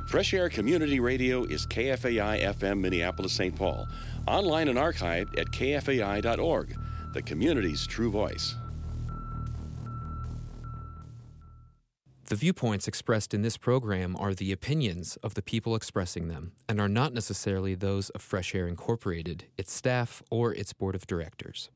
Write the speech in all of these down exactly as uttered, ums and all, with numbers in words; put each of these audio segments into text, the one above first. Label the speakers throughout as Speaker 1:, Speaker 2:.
Speaker 1: Fresh Air Community Radio is K F A I F M Minneapolis, Saint Paul. Online and archived at K F A I dot org, the community's true voice.
Speaker 2: The viewpoints expressed in this program are the opinions of the people expressing them and are not necessarily those of Fresh Air Incorporated, its staff, or its board of directors.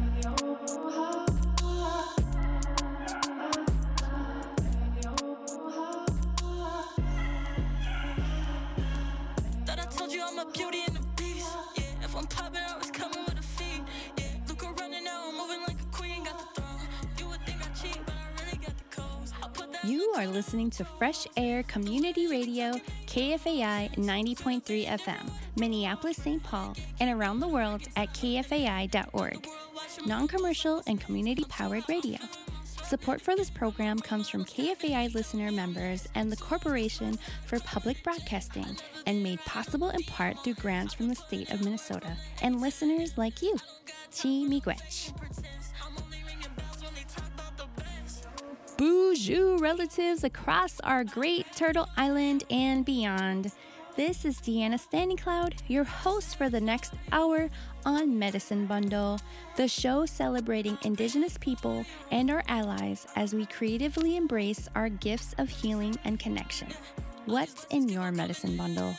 Speaker 3: You are listening to Fresh Air Community Radio, K F A I ninety point three F M, Minneapolis, Saint Paul, and around the world at K F A I dot org. Non-commercial and community-powered radio. Support for this program comes from K F A I listener members and the Corporation for Public Broadcasting, and made possible in part through grants from the state of Minnesota and listeners like you. Chi miigwech. Bonjour, relatives across our great Turtle Island and beyond. This is Deanna Standing Cloud, your host for the next hour on Medicine Bundle, the show celebrating Indigenous people and our allies as we creatively embrace our gifts of healing and connection. What's in your Medicine Bundle?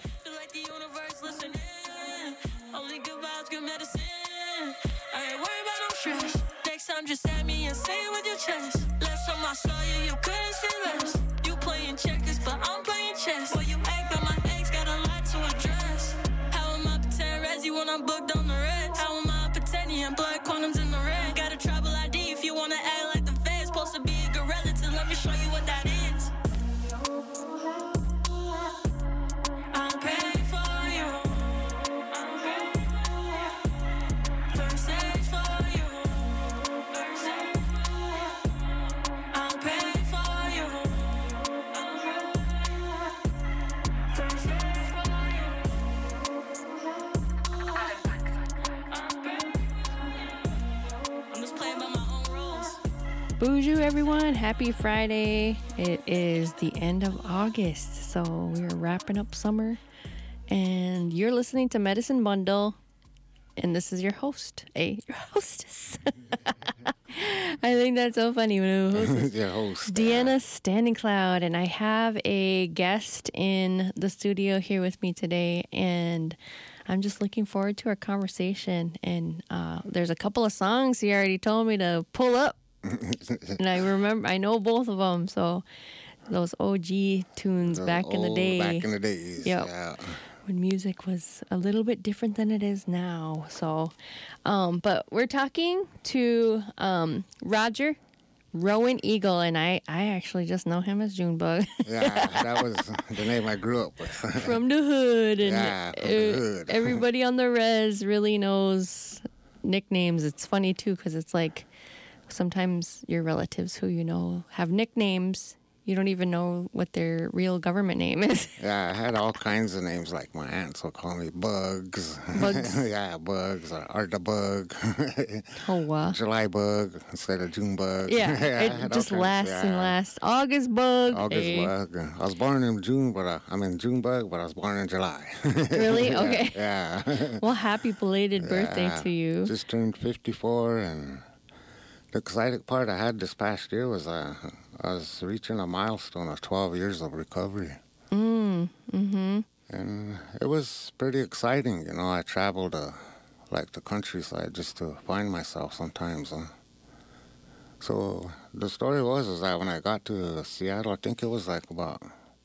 Speaker 4: Next time, just at me and say it with your chest. Last time I saw you, you couldn't say less. You playing checkers, but I'm playing chess. Well, you act on my ex, got a lot to address. How am I pretend Resi when I'm booked on the red? How am I pretending I'm blood condoms in the red? Got a tribal I D if you wanna act like the feds. Supposed to be a good relative, let me show you what that is. I'm paying for you.
Speaker 3: Bonjour, everyone. Happy Friday. It is the end of August, so we're wrapping up summer. And you're listening to Medicine Bundle, and this is your host, a your hostess. I think that's so funny when a hostess.
Speaker 5: Your host.
Speaker 3: Deanna Standing Cloud, and I have a guest in the studio here with me today, and I'm just looking forward to our conversation. And uh, there's a couple of songs he already told me to pull up. And I remember, I know both of them. So those O G tunes
Speaker 5: Those
Speaker 3: back in the day.
Speaker 5: Back in the days.
Speaker 3: Yep.
Speaker 5: Yeah.
Speaker 3: When music was a little bit different than it is now. So, um, but we're talking to um, Roger Rowan Eagle, and I, I actually just know him as Junebug.
Speaker 5: Yeah, that was the name I grew up with.
Speaker 3: From the hood. And
Speaker 5: yeah, from the hood.
Speaker 3: Everybody on the res really knows nicknames. It's funny, too, because it's like, sometimes your relatives who you know have nicknames, you don't even know what their real government name is.
Speaker 5: Yeah, I had all kinds of names, like my aunts would call me Bugs.
Speaker 3: Bugs?
Speaker 5: Yeah, Bugs, or Arda Bug.
Speaker 3: Oh, wow.
Speaker 5: July Bug instead of June Bug.
Speaker 3: Yeah,
Speaker 5: yeah
Speaker 3: it just lasts
Speaker 5: yeah.
Speaker 3: and lasts. August Bug.
Speaker 5: August
Speaker 3: hey.
Speaker 5: Bug. I was born in June, but I, I'm in June Bug, but I was born in July.
Speaker 3: Really?
Speaker 5: yeah,
Speaker 3: Okay.
Speaker 5: Yeah.
Speaker 3: Well, happy belated birthday
Speaker 5: yeah.
Speaker 3: to you.
Speaker 5: Just turned fifty-four, and the exciting part I had this past year was uh, I was reaching a milestone of twelve years of recovery.
Speaker 3: Mm, mm-hmm.
Speaker 5: And it was pretty exciting, you know. I traveled uh, like the countryside just to find myself sometimes. Huh? So the story was is that when I got to Seattle, I think it was like about,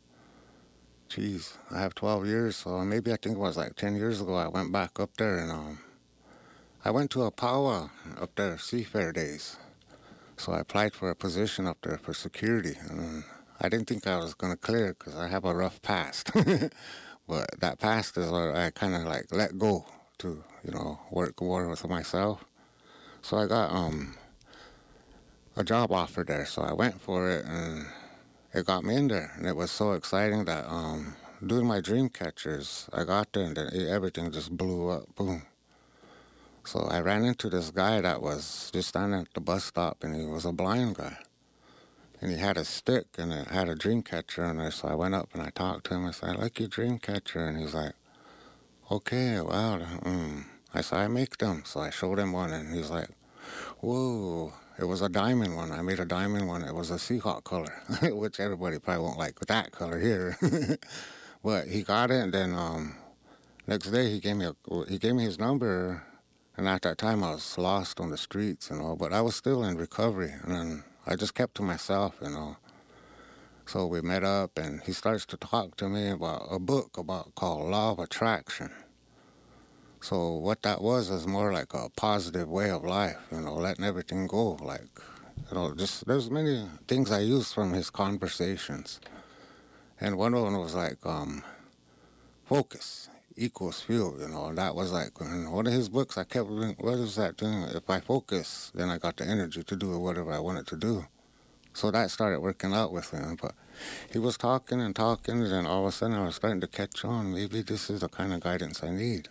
Speaker 5: geez, I have twelve years, so maybe I think it was like ten years ago I went back up there and um, I went to a powwow up there, Seafair Days. So I applied for a position up there for security. And I didn't think I was going to clear because I have a rough past. But that past is where I kind of like let go to, you know, work more with myself. So I got um a job offer there. So I went for it and it got me in there. And it was so exciting that um doing my dream catchers, I got there and then everything just blew up. Boom. So I ran into this guy that was just standing at the bus stop, and he was a blind guy. and he had a stick, and it had a dream catcher in there. So I went up and I talked to him. I said, I like your dream catcher. And he's like, okay, wow. Mm. I said, I make them. So I showed him one, and he's like, whoa. It was a diamond one. I made a diamond one. It was a Seahawk color, which everybody probably won't like that color here. But he got it, and then um, next day he gave me a, he gave me his number, and at that time I was lost on the streets, you know. But I was still in recovery, and then I just kept to myself, you know. So we met up, and he starts to talk to me about a book about called Law of Attraction. So what that was is more like a positive way of life, you know, letting everything go. Like, you know, just there's many things I used from his conversations. And one of them was like, um, focus equals fuel, you know. And that was like, in one of his books, I kept, what is that doing? If I focus, then I got the energy to do whatever I wanted to do. So that started working out with him. But he was talking and talking, and then all of a sudden I was starting to catch on. Maybe this is the kind of guidance I need.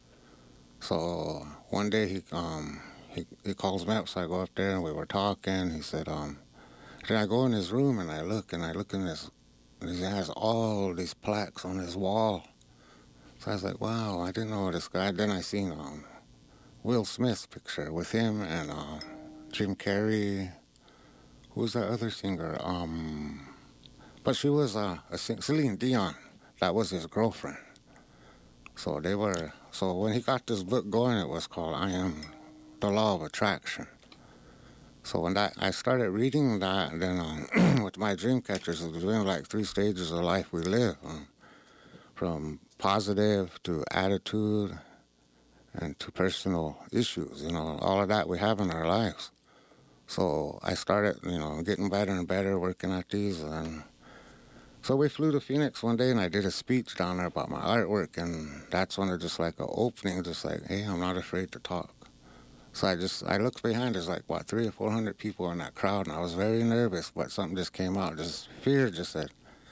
Speaker 5: So one day he um he, he calls me up, so I go up there and we were talking. He said, um, then I go in his room and I look and I look in this, and he has all these plaques on his wall. So I was like, wow, I didn't know this guy. Then I seen um Will Smith's picture with him and uh, Jim Carrey. Who's that other singer? Um, but she was uh, a Celine Dion. That was his girlfriend. So they were. So when he got this book going, it was called I Am the Law of Attraction. So when that I started reading that, then um, with my dream catchers, it was doing like three stages of life we live, um, from positive to attitude and to personal issues. You know, all of that we have in our lives. So I started, you know, getting better and better, working at these, and so we flew to Phoenix one day, and I did a speech down there about my artwork, and that's when it just like an opening, just like, hey, I'm not afraid to talk. So I just, I looked behind, there's like, what, three or four hundred people in that crowd, and I was very nervous, but something just came out, just fear just said,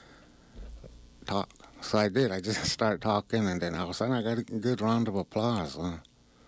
Speaker 5: talk. So I did, I just started talking, and then all of a sudden I got a good round of applause. Huh?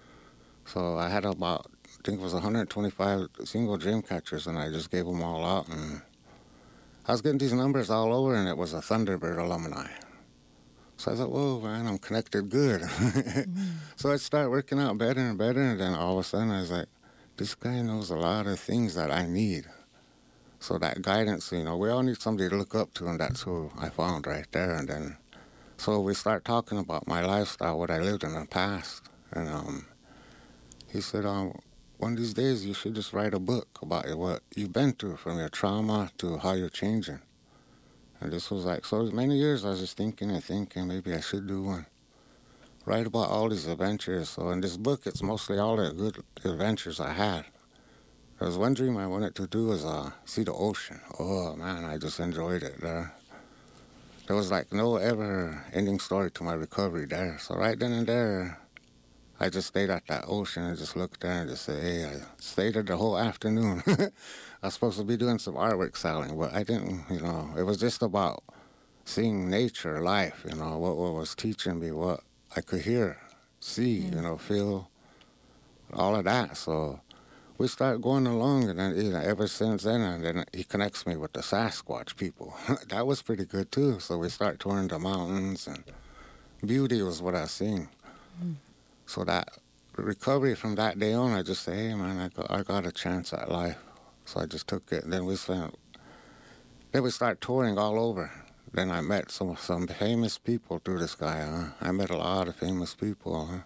Speaker 5: So I had about, I think it was one hundred twenty-five single dream catchers, and I just gave them all out, and I was getting these numbers all over, and it was a Thunderbird alumni. So I thought, whoa, man, I'm connected good. Mm-hmm. So I started working out better and better, and then all of a sudden I was like, this guy knows a lot of things that I need. So that guidance, you know, we all need somebody to look up to, and that's who I found right there. And then, so we start talking about my lifestyle, what I lived in the past. And um, he said, um, one of these days, you should just write a book about what you've been through, from your trauma to how you're changing. And this was like, so many years I was just thinking and thinking, maybe I should do one. Write about all these adventures. So in this book, it's mostly all the good adventures I had. There was one dream I wanted to do was uh, see the ocean. Oh, man, I just enjoyed it there. There was like no ever-ending story to my recovery there. So right then and there, I just stayed at that ocean and just looked there and just said, hey, I stayed there the whole afternoon. I was supposed to be doing some artwork selling, but I didn't, you know. It was just about seeing nature, life, you know, what, what was teaching me, what I could hear, see, mm. you know, feel, all of that. So we started going along, and then, you know, ever since then, and then he connects me with the Sasquatch people. That was pretty good, too. So we started touring the mountains, and beauty was what I was seeing. Mm. So that recovery from that day on, I just say, hey, man, I got, I got a chance at life. So I just took it. Then we spent, then we started touring all over. Then I met some some famous people through this guy. Huh? I met a lot of famous people. Huh?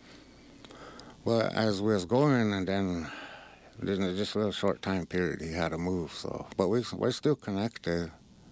Speaker 5: Well, as we was going, and then in just a little short time period, he had to move. So, but we we're still connected.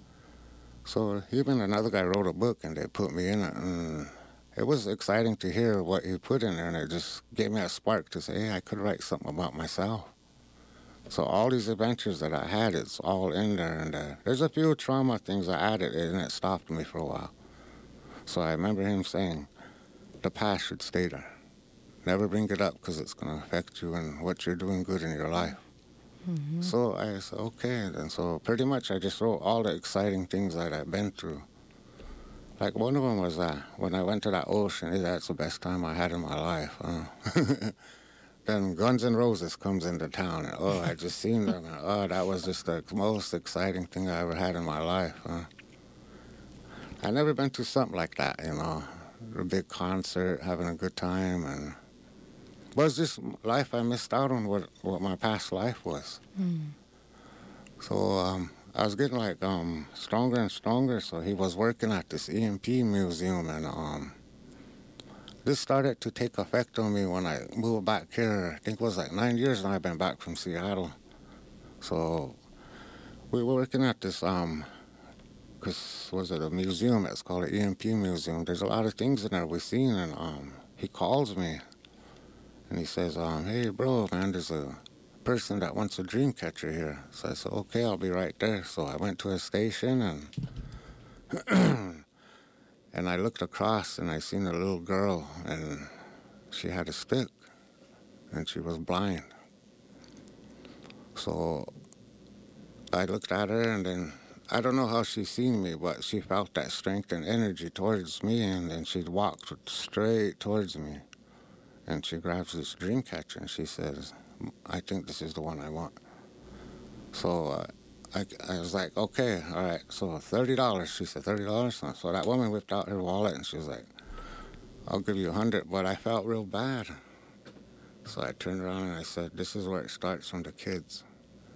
Speaker 5: So even another guy wrote a book, and they put me in it. And it was exciting to hear what he put in there, and it just gave me a spark to say, hey, I could write something about myself. So all these adventures that I had, it's all in there. And uh, there's a few trauma things I added, and it stopped me for a while. So I remember him saying, the past should stay there. Never bring it up, because it's going to affect you and what you're doing good in your life. Mm-hmm. So I said, okay. And so pretty much I just wrote all the exciting things that I've been through. Like one of them was uh, when I went to that ocean, that's the best time I had in my life. Huh? then Guns N' Roses comes into town, and oh, I just seen them. And, oh, that was just the most exciting thing I ever had in my life. Huh? I never been to something like that, you know, a big concert, having a good time, and it was just life I missed out on what what my past life was. Mm. So um, I was getting like um, stronger and stronger. So he was working at this E M P museum, and um, this started to take effect on me when I moved back here. I think it was like nine years now I've been back from Seattle. So we were working at this, um, cause was it a museum? It's called the E M P Museum. There's a lot of things in there we've seen, and um, he calls me, and he says, um, "Hey, bro, man, there's a person that wants a dream catcher here." So I said, "Okay, I'll be right there." So I went to a station, and and I looked across, and I seen a little girl, and she had a stick, and she was blind. So I looked at her, and then I don't know how she seen me, but she felt that strength and energy towards me, and then she walked straight towards me, and she grabs this dream catcher, and she says, "I think this is the one I want." So uh, I, I was like, "Okay, all right." So thirty dollars. She said, thirty dollars? So that woman whipped out her wallet, and she was like, "I'll give you a hundred." But I felt real bad. So I turned around and I said, "This is where it starts from the kids."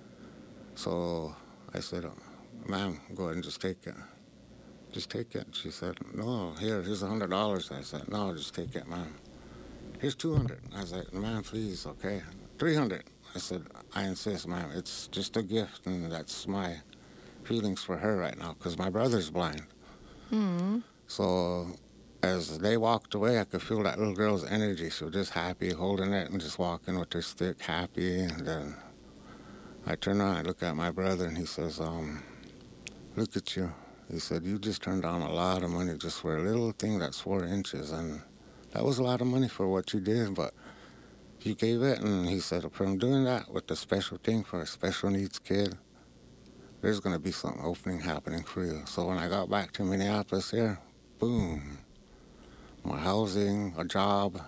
Speaker 5: So I said, oh, "Ma'am, go ahead and just take it. Just take it." She said, "No, here, here's a hundred dollars." I said, "No, just take it, ma'am. Here's two hundred." I was like, "Ma'am, please, okay. Three hundred." I said, "I insist, ma'am. It's just a gift, and that's my feelings for her right now, because my brother's blind." Mm-hmm. So as they walked away, I could feel that little girl's energy. She was just happy, holding it and just walking with her stick, happy. And then I turned around, I look at my brother, and he says, um, "Look at you." He said, "You just turned down a lot of money just for a little thing that's four inches. And that was a lot of money for what you did, but you gave it." And he said, "From doing that with the special thing for a special needs kid, there's going to be some opening happening for you." So when I got back to Minneapolis here, boom, my housing, a job,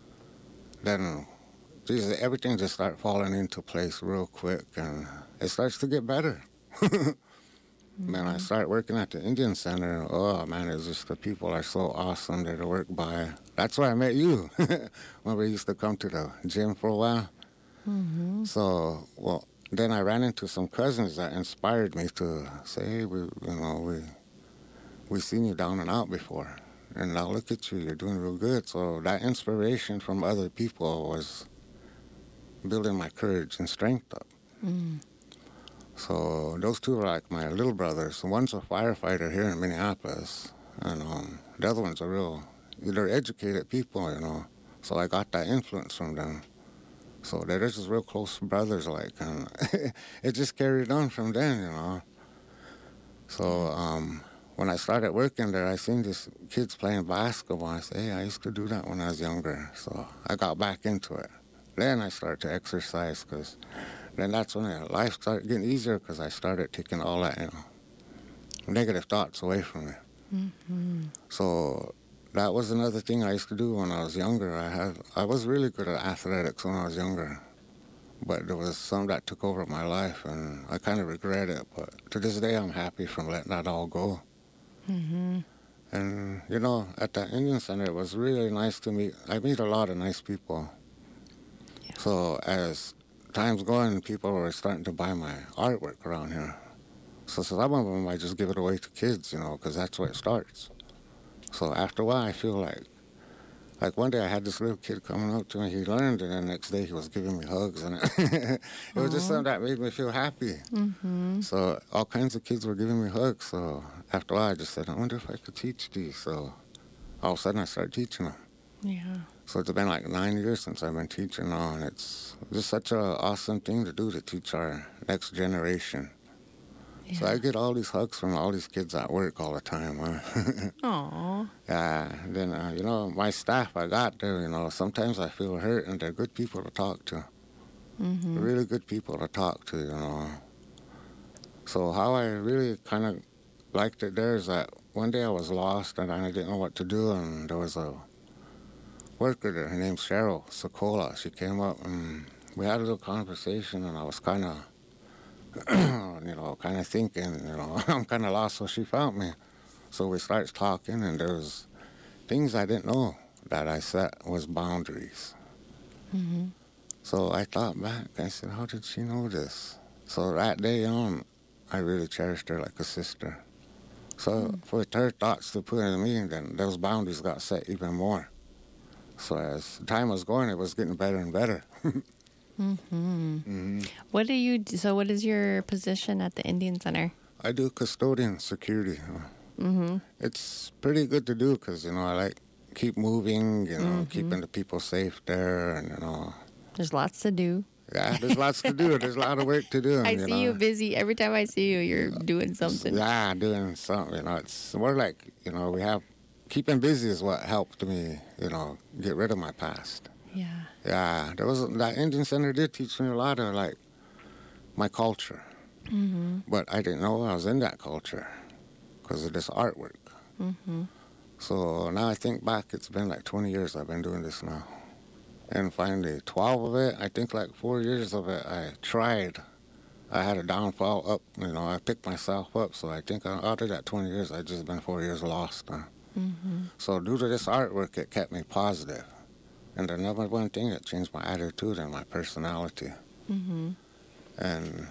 Speaker 5: then geez, everything just started falling into place real quick, and it starts to get better. Mm-hmm. Man, I started working at the Indian Center. Oh, man, it's just the people are so awesome there to work by. That's where I met you when we used to come to the gym for a while. Mm-hmm. So, well, then I ran into some cousins that inspired me to say, "Hey, we, you know, we we seen you down and out before, and now look at you, you're doing real good." So that inspiration from other people was building my courage and strength up. Mm. So those two are like my little brothers. One's a firefighter here in Minneapolis, and um, the other one's a real, they're educated people, you know. So I got that influence from them. So they're just real close brothers, like, and it just carried on from then, you know. So um, when I started working there, I seen these kids playing basketball. I said, "Hey, I used to do that when I was younger." So I got back into it. Then I started to exercise, because then that's when life started getting easier, because I started taking all that, you know, negative thoughts away from me. Mm-hmm. So that was another thing I used to do when I was younger. I had I was really good at athletics when I was younger, but there was some that took over my life, and I kind of regret it. But to this day, I'm happy from letting that all go. Mm-hmm. And, you know, at the Indian Center, it was really nice to meet. I meet a lot of nice people. Yeah. So as time's going, people were starting to buy my artwork around here. So some of them I just give it away to kids, you know, because that's where it starts. So after a while, I feel like, like one day I had this little kid coming up to me. He learned, and the next day he was giving me hugs, and it, it was just something that made me feel happy. Mm-hmm. So all kinds of kids were giving me hugs. So after a while, I just said, "I wonder if I could teach these." So all of a sudden, I started teaching them. Yeah. So it's been like nine years since I've been teaching now, and it's just such an awesome thing to do, to teach our next generation. Yeah. So I get all these hugs from all these kids at work all the time. Huh? Aww. Yeah. Then, uh, you know, my staff I got there, you know, sometimes I feel hurt, and they're good people to talk to. Mm-hmm. They're really good people to talk to, you know. So how I really kind of liked it there is that one day I was lost, and I didn't know what to do, and there was a worker there. Her name's Cheryl Sokola. She came up and we had a little conversation, and I was kind of, you know, kind of thinking, you know, I'm kind of lost, so she found me. So we started talking, and there was things I didn't know that I set was boundaries.
Speaker 6: Mm-hmm.
Speaker 5: So I thought back, I said, how did she know this? So that day on, I really cherished her like a sister. So mm. for her thoughts to put into me, then those boundaries got set even more. So as time was going, it was getting better and better.
Speaker 6: mm-hmm. Mm-hmm. What do you do? So what is your position at the Indian Center?
Speaker 5: I do custodian security.
Speaker 6: Mm-hmm.
Speaker 5: It's pretty good to do because, you know, I like keep moving, you know, mm-hmm. keeping the people safe there, and, you know.
Speaker 6: There's lots to do.
Speaker 5: Yeah, there's lots to do. There's a lot of work to do.
Speaker 6: I
Speaker 5: you
Speaker 6: see
Speaker 5: know.
Speaker 6: you busy. Every time I see you, you're doing something.
Speaker 5: Yeah, doing something. You know, it's more like, you know, we have, keeping busy is what helped me, you know, get rid of my past.
Speaker 6: Yeah.
Speaker 5: Yeah, there was, that Indian Center did teach me a lot of, like, my culture.
Speaker 6: Mm-hmm.
Speaker 5: But I didn't know I was in that culture because of this artwork.
Speaker 6: Mm-hmm.
Speaker 5: So now I think back, it's been like twenty years I've been doing this now. And finally, twelve of it, I think like four years of it, I tried. I had a downfall up, you know, I picked myself up. So I think out of that twenty years, I've just been four years lost. Huh?
Speaker 6: Mm-hmm.
Speaker 5: So due to this artwork, it kept me positive. And the number one thing, it changed my attitude and my personality.
Speaker 6: Mm-hmm.
Speaker 5: And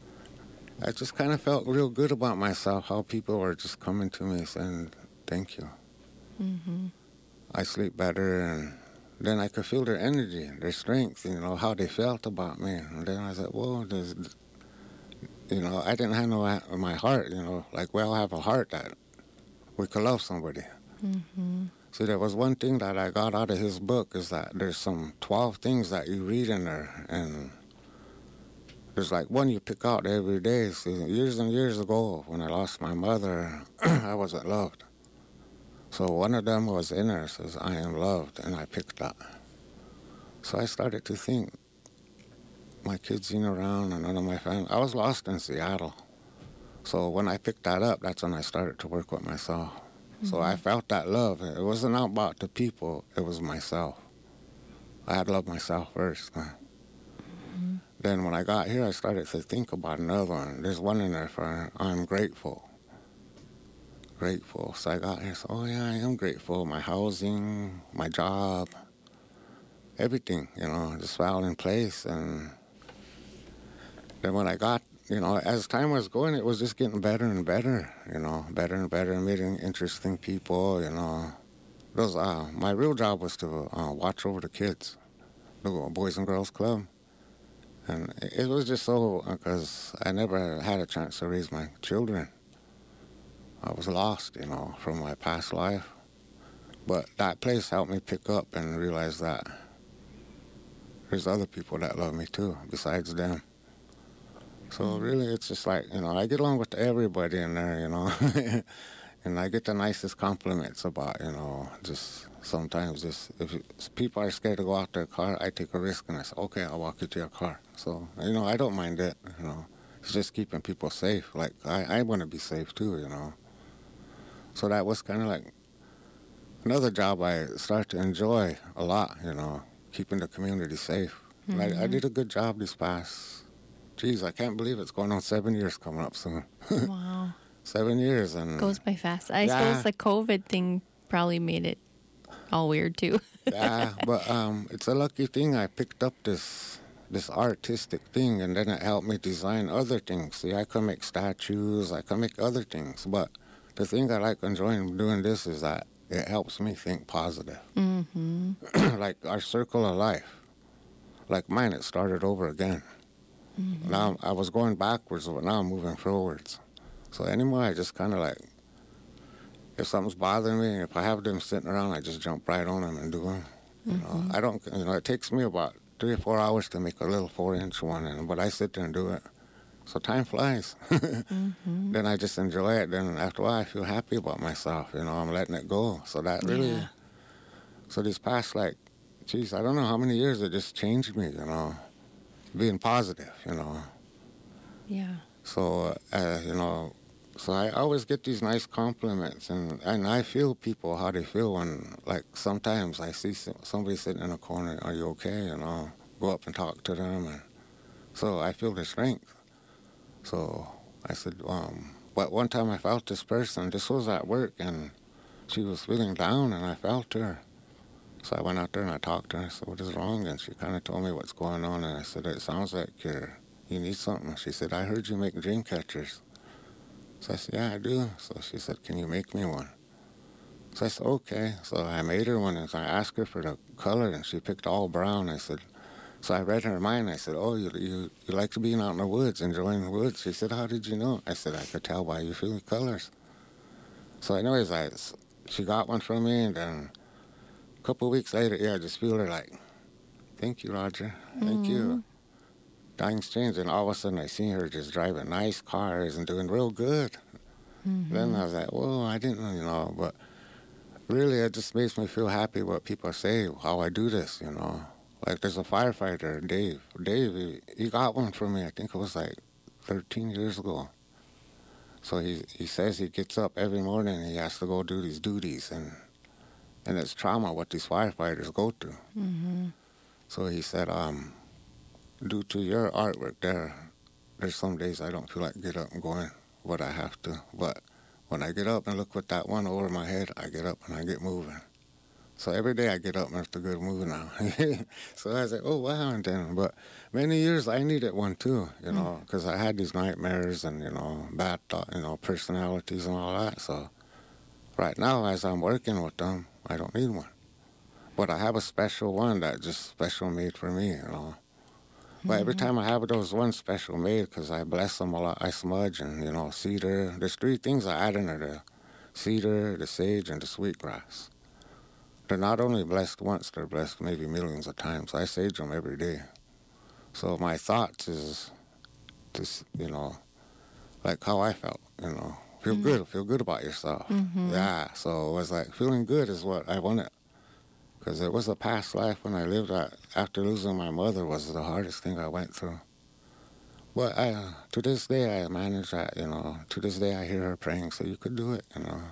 Speaker 5: I just kind of felt real good about myself, how people were just coming to me saying, thank you.
Speaker 6: Mm-hmm.
Speaker 5: I sleep better, and then I could feel their energy, their strength, you know, how they felt about me. And then I said, whoa, there's, you know, I didn't have no, my heart, you know, like we all have a heart that we could love somebody.
Speaker 6: Mm-hmm.
Speaker 5: See, there was one thing that I got out of his book is that there's some twelve things that you read in there, and there's like one you pick out every day. See, years and years ago, when I lost my mother, I wasn't loved. So one of them was in there, says, I am loved, and I picked that. So I started to think, my kids ain't around and none of my family. I was lost in Seattle. So when I picked that up, that's when I started to work with myself. Mm-hmm. So I felt that love. It wasn't about the people, it was myself. I had to love myself first. Mm-hmm. Then when I got here, I started to think about another one. There's one in there for I'm grateful. Grateful. So I got here, so, oh yeah, I am grateful. My housing, my job, everything, you know, just fell in place. And then when I got, you know, as time was going, it was just getting better and better, you know, better and better, meeting interesting people, you know. Those, uh, my real job was to uh, watch over the kids, the Boys and Girls Club. And it was just so, because I never had a chance to raise my children. I was lost, you know, from my past life. But that place helped me pick up and realize that there's other people that love me too, besides them. So mm-hmm. really, it's just like, you know, I get along with everybody in there, you know. And I get the nicest compliments about, you know, just sometimes just, if people are scared to go out their car, I take a risk and I say, okay, I'll walk you to your car. So, you know, I don't mind it, you know. It's just keeping people safe. Like, I, I want to be safe too, you know. So that was kind of like another job I started to enjoy a lot, you know, keeping the community safe. Mm-hmm. I, I did a good job these past, geez, I can't believe it's going on seven years coming up soon.
Speaker 6: Wow.
Speaker 5: Seven years. And
Speaker 6: goes by fast. I
Speaker 5: yeah.
Speaker 6: suppose the COVID thing probably made it all weird too.
Speaker 5: Yeah, but um, it's a lucky thing I picked up this this artistic thing, and then it helped me design other things. See, I can make statues, I can make other things, but the thing I like enjoying doing this is that it helps me think positive.
Speaker 6: Mm-hmm.
Speaker 5: Like our circle of life. Like mine, it started over again. Mm-hmm. Now I was going backwards, but now I'm moving forwards. So anymore, I just kind of like, if something's bothering me, if I have them sitting around, I just jump right on them and do them. You mm-hmm. know, I don't, you know, it takes me about three or four hours to make a little four-inch one, and but I sit there and do it. So time flies. Mm-hmm. Then I just enjoy it. Then after a while, I feel happy about myself. You know, I'm letting it go. So that really, yeah. So these past, like, geez, I don't know how many years it just changed me, you know, being positive, you know.
Speaker 6: Yeah.
Speaker 5: So, uh, you know, So I always get these nice compliments, and, and I feel people, how they feel when, like, sometimes I see somebody sitting in a corner, are you okay? And I'll go up and talk to them, and so I feel their strength. So I said, um, but one time I felt this person, this was at work, and she was feeling down, and I felt her. So I went out there and I talked to her. I said, what is wrong? And she kind of told me what's going on, and I said, it sounds like you're, you need something. She said, I heard you make dream catchers. So I said, yeah, I do. So she said, can you make me one? So I said, okay. So I made her one, and so I asked her for the color, and she picked all brown. I said, so I read her mind. I said, oh, you, you you like to be out in the woods, enjoying the woods. She said, how did you know? I said, I could tell by your feeling colors. So anyways, I, she got one from me, and then a couple of weeks later, yeah, I just feel her like, thank you, Roger. Thank mm-hmm. you. Things changed, and all of a sudden I seen her just driving nice cars and doing real good. Mm-hmm. Then I was like, whoa, I didn't know, you know, but really it just makes me feel happy what people say, how I do this, you know. Like there's a firefighter, Dave. Dave, he, he got one from me, I think it was like thirteen years ago. So he he says he gets up every morning and he has to go do these duties, and and it's trauma what these firefighters go through. Mm-hmm. So he said, um, due to your artwork there, there's some days I don't feel like get up and going, but I have to. But when I get up and look with that one over my head, I get up and I get moving. So every day I get up and it's a good move now. So I was like, oh, wow. And then, but many years I needed one too, you know, because mm. I had these nightmares and, you know, bad thought, you know, personalities and all that. So right now, as I'm working with them, I don't need one. But I have a special one that just special made for me, you know. But mm-hmm. every time I have those ones special made, because I bless them a lot, I smudge and, you know, cedar. There's three things I add in there, the cedar, the sage, and the sweetgrass. They're not only blessed once, they're blessed maybe millions of times. I sage them every day. So my thoughts is just, you know, like how I felt, you know. Feel mm-hmm. good, feel good about yourself. Mm-hmm. Yeah, so it was like feeling good is what I wanted. Because it was a past life when I lived at, after losing my mother was the hardest thing I went through. But I, uh, to this day, I manage that, you know. To this day, I hear her praying, so you could do it, you know.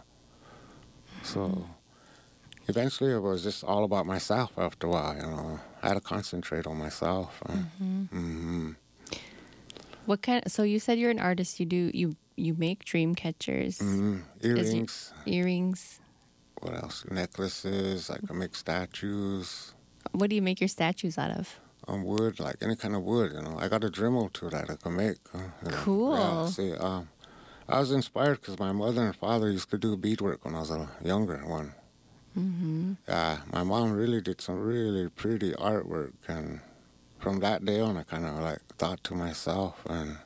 Speaker 5: So eventually, it was just all about myself after a while, you know. I had to concentrate on myself. Uh, mm-hmm. Mm-hmm.
Speaker 6: What kind? So you said you're an artist. You do you you make dream catchers,
Speaker 5: mm-hmm. earrings,
Speaker 6: earrings.
Speaker 5: What else? Necklaces. I can make statues.
Speaker 6: What do you make your statues out of?
Speaker 5: Um, wood, like any kind of wood, you know. I got a Dremel tool that I can make. Uh, you know.
Speaker 6: Cool.
Speaker 5: Yeah, see, um, I was inspired because my mother and father used to do beadwork when I was a younger one. Mm-hmm. Yeah, my mom really did some really pretty artwork, and from that day on, I kind of like thought to myself and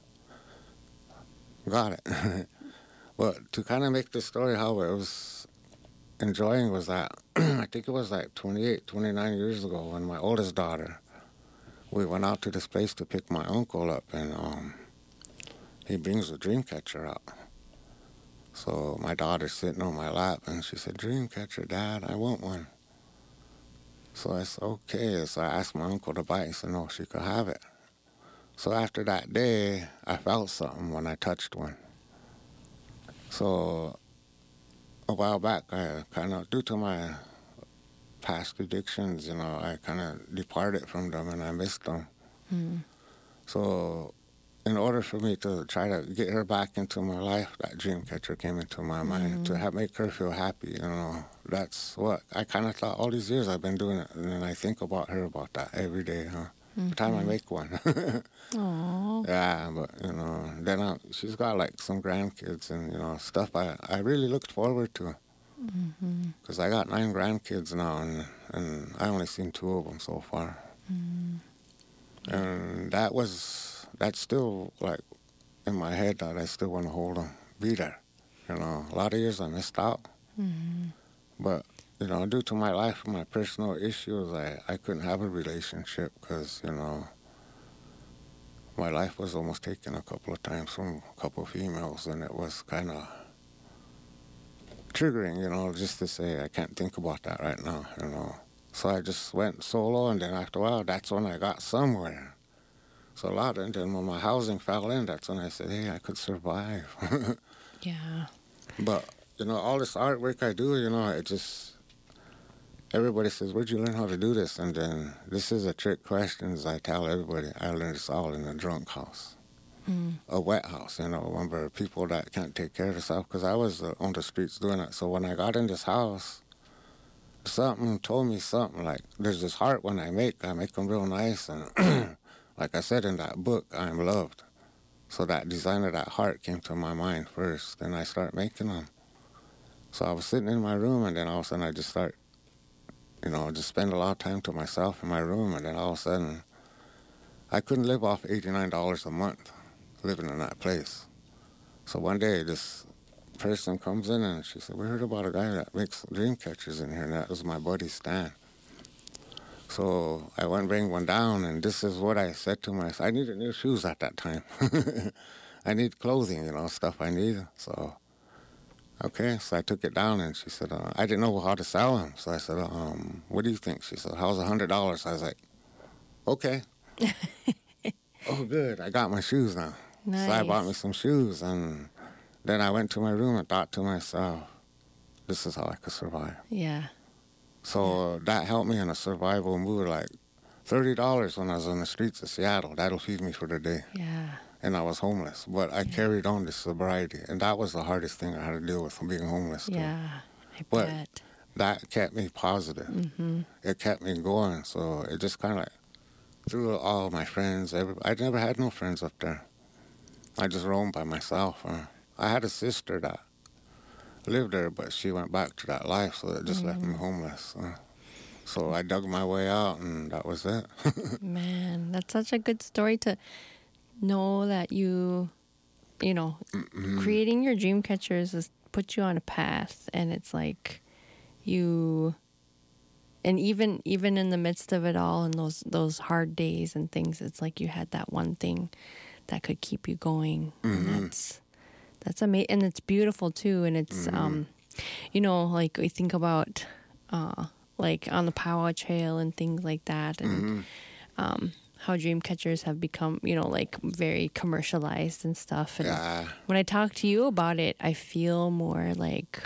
Speaker 5: got it. But to kind of make the story how it was enjoying was that I think it was like twenty-eight, twenty-nine years ago when my oldest daughter, we went out to this place to pick my uncle up, and um, he brings a dream catcher out. So my daughter's sitting on my lap, and she said, dream catcher, Dad, I want one. So I said, okay. So I asked my uncle to buy it. He said, no, she could have it. So after that day, I felt something when I touched one. So a while back, I kind of, due to my past addictions, you know, I kind of departed from them and I missed them. Mm. So in order for me to try to get her back into my life, that dream catcher came into my mind mm. to have, make her feel happy, you know. That's what I kind of thought all these years I've been doing it, and then I think about her about that every day, huh? Mm-hmm. The time I make one.
Speaker 6: Aww.
Speaker 5: Yeah, but, you know, then I, she's got, like, some grandkids and, you know, stuff I, I really looked forward to. Because mm-hmm. I got nine grandkids now, and, and I only seen two of them so far. Mm. And that was, that's still, like, in my head that I still want to hold them, be there. You know, a lot of years I missed out. Mm-hmm. But, you know, due to my life and my personal issues, I, I couldn't have a relationship because, you know, my life was almost taken a couple of times from a couple of females, and it was kind of triggering, you know, just to say I can't think about that right now, you know. So I just went solo, and then after a while, that's when I got somewhere. So a lot, and then when my housing fell in, that's when I said, hey, I could survive.
Speaker 6: Yeah.
Speaker 5: But, you know, all this artwork I do, you know, it just, everybody says, where'd you learn how to do this? And then this is a trick question, as I tell everybody, I learned this all in a drunk house. Mm. A wet house, you know, remember people that can't take care of themselves, because I was uh, on the streets doing it. So when I got in this house, something told me something like, there's this heart when I make, I make them real nice. And like I said in that book, I'm loved. So that design of that heart came to my mind first. Then I start making them. So I was sitting in my room, and then all of a sudden I just start, you know, just spend a lot of time to myself in my room. And then all of a sudden, I couldn't live off eighty-nine dollars a month living in that place. So one day this person comes in and she said, we heard about a guy that makes dream catchers in here, and that was my buddy Stan. So I went and bring one down, and this is what I said to myself. I needed new shoes at that time. I need clothing, you know, stuff I need. So, okay, so I took it down, and she said, uh, I didn't know how to sell them. So I said, um, what do you think? She said, how's one hundred dollars? I was like, okay. Oh, good, I got my shoes now. Nice. So I bought me some shoes, and then I went to my room and thought to myself, this is how I could survive.
Speaker 6: Yeah.
Speaker 5: So that helped me in a survival mood, like thirty dollars when I was on the streets of Seattle. That'll feed me for the day.
Speaker 6: Yeah.
Speaker 5: And I was homeless. But I yeah. carried on this sobriety. And that was the hardest thing I had to deal with, being homeless. Too.
Speaker 6: Yeah, I
Speaker 5: but
Speaker 6: bet.
Speaker 5: That kept me positive. Mm-hmm. It kept me going. So it just kind of like threw all my friends. Everybody. I never had no friends up there. I just roamed by myself. Uh, I had a sister that lived there, but she went back to that life, so it just mm. left me homeless. Uh, so I dug my way out, and that was it.
Speaker 6: Man, that's such a good story to know that you, you know, mm-hmm. creating your dream catchers has put you on a path, and it's like you, and even even in the midst of it all, and those those hard days and things, it's like you had that one thing that could keep you going, mm-hmm. and that's. That's amazing, and it's beautiful too. And it's, mm-hmm. um, you know, like we think about, uh, like on the Powwow Trail and things like that, and mm-hmm. um, how dream catchers have become, you know, like very commercialized and stuff. And yeah. when I talk to you about it, I feel more like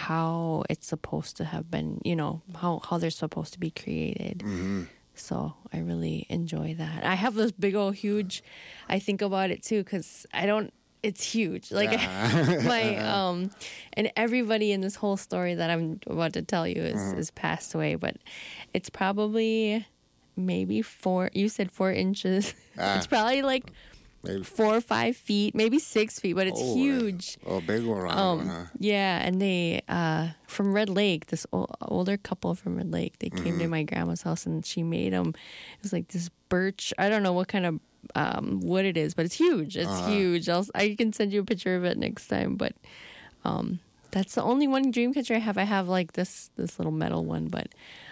Speaker 6: how it's supposed to have been, you know, how how they're supposed to be created. Mm-hmm. So I really enjoy that. I have this big old huge. I think about it too because I don't. It's huge. Like yeah. my um and everybody in this whole story that I'm about to tell you is, mm-hmm. is passed away, but it's probably maybe four you said four inches. Ah. It's probably like maybe. four or five feet, maybe six feet, but it's oh, huge.
Speaker 5: Oh, big one.
Speaker 6: Um,
Speaker 5: huh?
Speaker 6: Yeah, and they uh from Red Lake, this old, older couple from Red Lake, they came mm-hmm. to my grandma's house and she made them. It was like this birch. I don't know what kind of um what it is, but it's huge. It's uh-huh. huge. I'll, I can send you a picture of it next time. But um that's the only one dream catcher I have. I have like this this little metal one, but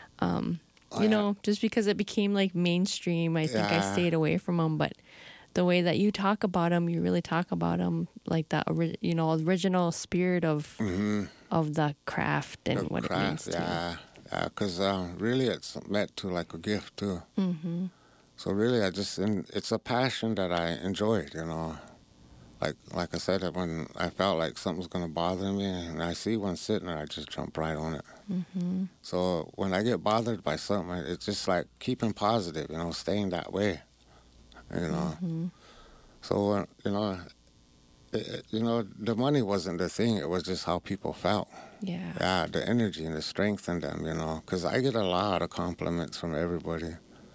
Speaker 6: um oh, you yeah. know, just because it became like mainstream, I think yeah. I stayed away from them. But the way that you talk about them, you really talk about them like that, you know, original spirit of mm-hmm. of the craft and the what craft, it means to.
Speaker 5: Yeah, yeah, because um, really it's meant to like a gift too. Mm-hmm. So really, I just it's a passion that I enjoyed, you know. Like like I said, when I felt like something's gonna bother me, and I see one sitting there, I just jump right on it. Mm-hmm. So when I get bothered by something, it's just like keeping positive, you know, staying that way, you know. Mm-hmm. So uh, you know, it, you know, the money wasn't the thing; it was just how people felt.
Speaker 6: Yeah.
Speaker 5: Yeah, the energy and the strength in them, you know, because I get a lot of compliments from everybody.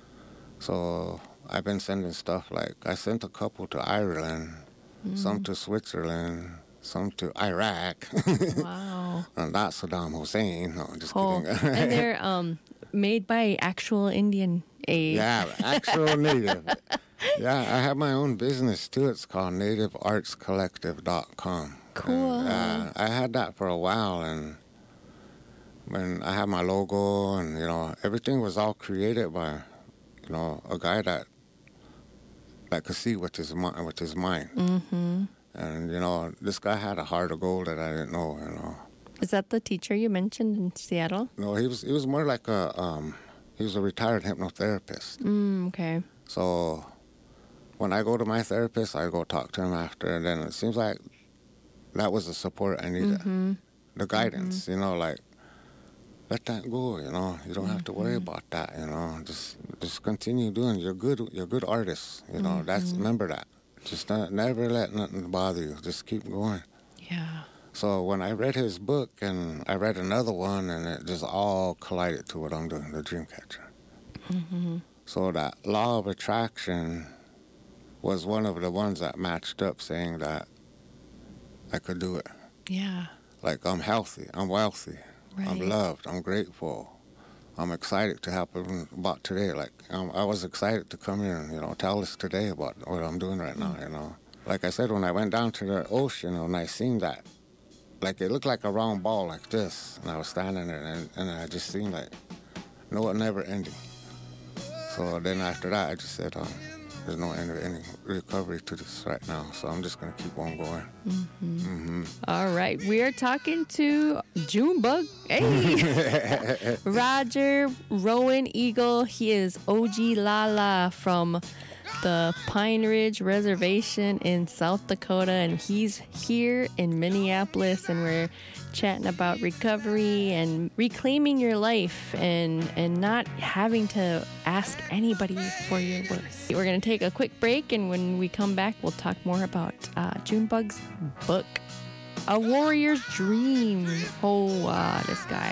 Speaker 5: So I've been sending stuff like, I sent a couple to Ireland, mm. some to Switzerland, some to Iraq.
Speaker 6: Wow.
Speaker 5: And not Saddam Hussein. No, just
Speaker 6: oh.
Speaker 5: kidding.
Speaker 6: And they're um, made by actual Indian aid.
Speaker 5: Yeah, actual native. Yeah, I have my own business too. It's called native arts collective dot com.
Speaker 6: Cool.
Speaker 5: And, uh, I had that for a while, and when I had my logo, and, you know, everything was all created by... You know, a guy that that could see with his mind, with his mind, mm-hmm. and you know, this guy had a heart of gold that I didn't know. You know,
Speaker 6: is that the teacher you mentioned in Seattle?
Speaker 5: No, he was he was more like a um, he was a retired hypnotherapist.
Speaker 6: Mm, okay.
Speaker 5: So when I go to my therapist, I go talk to him after, and then it seems like that was the support I needed.
Speaker 6: Mm-hmm.
Speaker 5: The guidance, mm-hmm. you know, like, let that go, you know. You don't mm-hmm. have to worry about that, you know. Just just continue doing. You're good. You're a good artist, you know. Mm-hmm. That's remember that. Just not, never let nothing bother you. Just keep going.
Speaker 6: Yeah.
Speaker 5: So when I read his book and I read another one, and it just all collided to what I'm doing, the Dreamcatcher.
Speaker 6: Mm-hmm.
Speaker 5: So that law of attraction was one of the ones that matched up, saying that I could do it.
Speaker 6: Yeah.
Speaker 5: Like, I'm healthy, I'm wealthy,
Speaker 6: right.
Speaker 5: I'm loved, I'm grateful. I'm excited to happen about today. Like, um, I was excited to come here and, you know, tell us today about what I'm doing right now, you know. Like I said, when I went down to the ocean and I seen that, like, it looked like a round ball like this, and I was standing there, and, and I just seen, like, no, it never ending. So then after that, I just said, um, there's no end, any recovery to this right now, so I'm just going to keep on going.
Speaker 6: Mm-hmm.
Speaker 5: Mm-hmm.
Speaker 6: All right, we are talking to Junebug. Hey! Roger Rowan Eagle. He is Ogilala from the Pine Ridge Reservation in South Dakota, and he's here in Minneapolis, and we're chatting about recovery and reclaiming your life and and not having to ask anybody for your worth. We're going to take a quick break, and when we come back, we'll talk more about uh, Junebug's book, A Warrior's Dream. Oh, uh, this guy.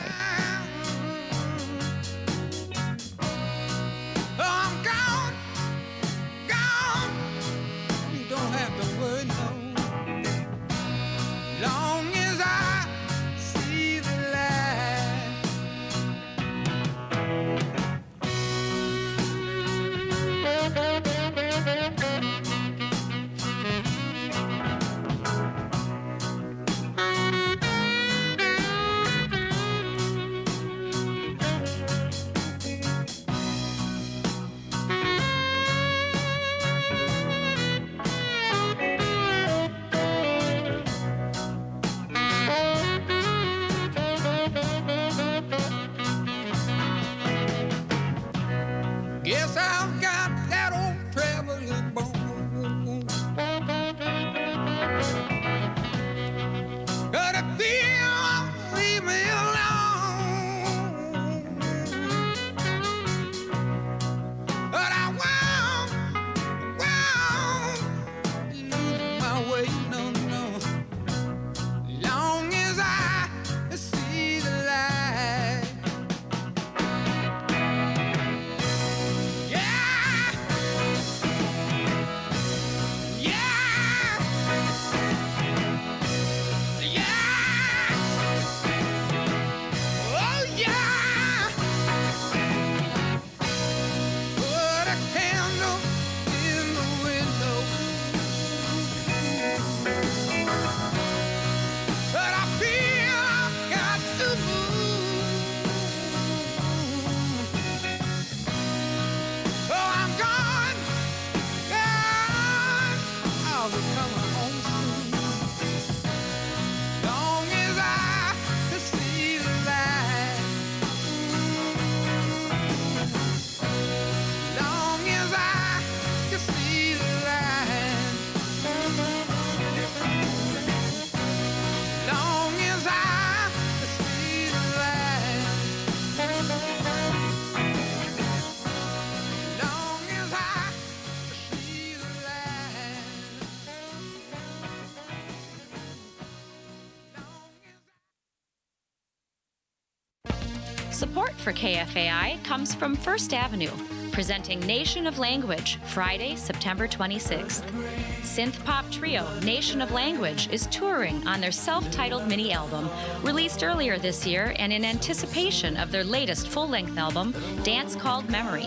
Speaker 7: Support for K F A I comes from First Avenue, presenting Nation of Language, Friday, September twenty-sixth. Synth pop trio Nation of Language is touring on their self-titled mini album, released earlier this year and in anticipation of their latest full-length album, Dance Called Memory.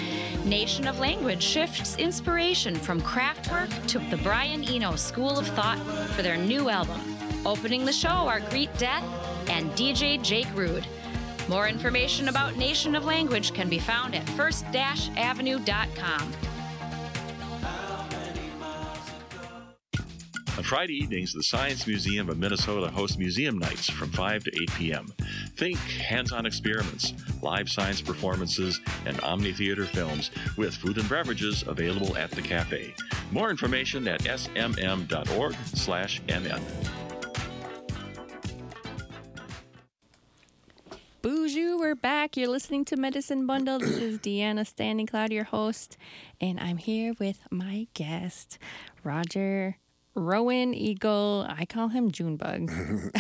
Speaker 7: Nation of Language shifts inspiration from Kraftwerk to the Brian Eno School of Thought for their new album. Opening the show are Greet Death and D J Jake Rude. More information about Nation of Language can be found at first avenue dot com.
Speaker 1: On Friday evenings, the Science Museum of Minnesota hosts museum nights from five to eight p.m. Think hands-on experiments, live science performances, and Omni Theater films with food and beverages available at the cafe. More information at s m m dot org slash m n.
Speaker 6: Bonjour, we're back. You're listening to Medicine Bundle. This is Deanna Standing Cloud, your host, and I'm here with my guest, Roger Rowan Eagle. I call him Junebug.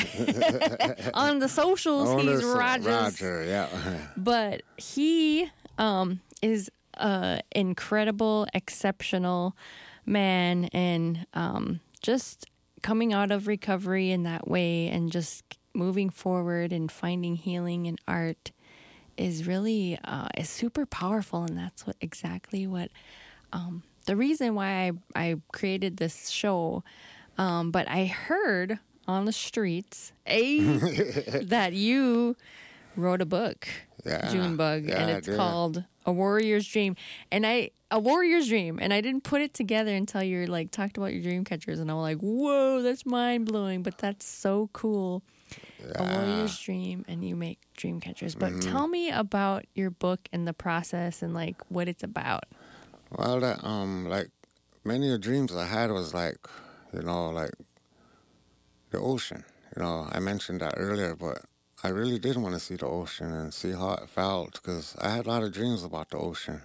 Speaker 6: On the socials,
Speaker 5: On
Speaker 6: he's
Speaker 5: the-
Speaker 6: Rogers.
Speaker 5: Roger, yeah.
Speaker 6: But he um, is an incredible, exceptional man, and um, just coming out of recovery in that way and just moving forward and finding healing in art is really uh, is super powerful. And that's what exactly what um, the reason why I, I created this show. Um, but I heard on the streets a that you wrote a book,
Speaker 5: Yeah.
Speaker 6: Junebug,
Speaker 5: Yeah,
Speaker 6: and
Speaker 5: I
Speaker 6: it's
Speaker 5: did.
Speaker 6: called A Warrior's Dream. And I a warrior's dream, and I didn't put it together until you like talked about your dream catchers, and I'm like, whoa, that's mind blowing. But that's so cool. A warrior's dream, and you make dream catchers. But
Speaker 5: Mm-hmm.
Speaker 6: tell me about your book and the process and like what it's about.
Speaker 5: Well, that, um, like, many of the dreams I had was like, you know, like the ocean. You know, I mentioned that earlier, but I really did want to see the ocean and see how it felt, because I had a lot of dreams about the ocean.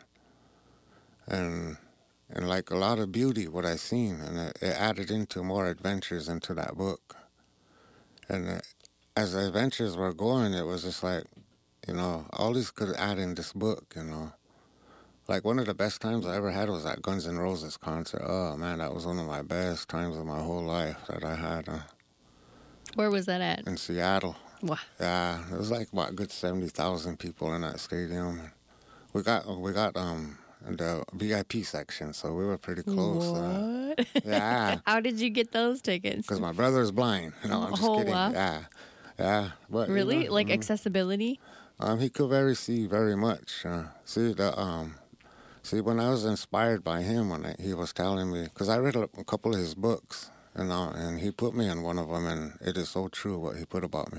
Speaker 5: And, and like a lot of beauty, what I seen, and it, it added into more adventures into that book. And uh, as the adventures were going, it was just like, you know, all these could add in this book, you know. Like, one of the best times I ever had was at Guns N' Roses concert. Oh, man, that was one of my best times of my whole life that I had uh,
Speaker 6: Where was that at?
Speaker 5: in Seattle.
Speaker 6: Wow.
Speaker 5: Yeah, it was like about a good seventy thousand people in that stadium. We got we got um the V I P section, so we were pretty close. Uh,
Speaker 6: What?
Speaker 5: yeah,
Speaker 6: How did you get those tickets?
Speaker 5: because my brother is blind. No, I'm just
Speaker 6: Oh,
Speaker 5: kidding.
Speaker 6: wow.
Speaker 5: Yeah, yeah. But, you
Speaker 6: Really?
Speaker 5: know,
Speaker 6: Like
Speaker 5: mhm.
Speaker 6: accessibility?
Speaker 5: Um, he could very see very much. Uh, see the um, see when I was inspired by him when I, he was telling me, because I read a, a couple of his books, you know, and he put me in one of them, and it is so true what he put about me.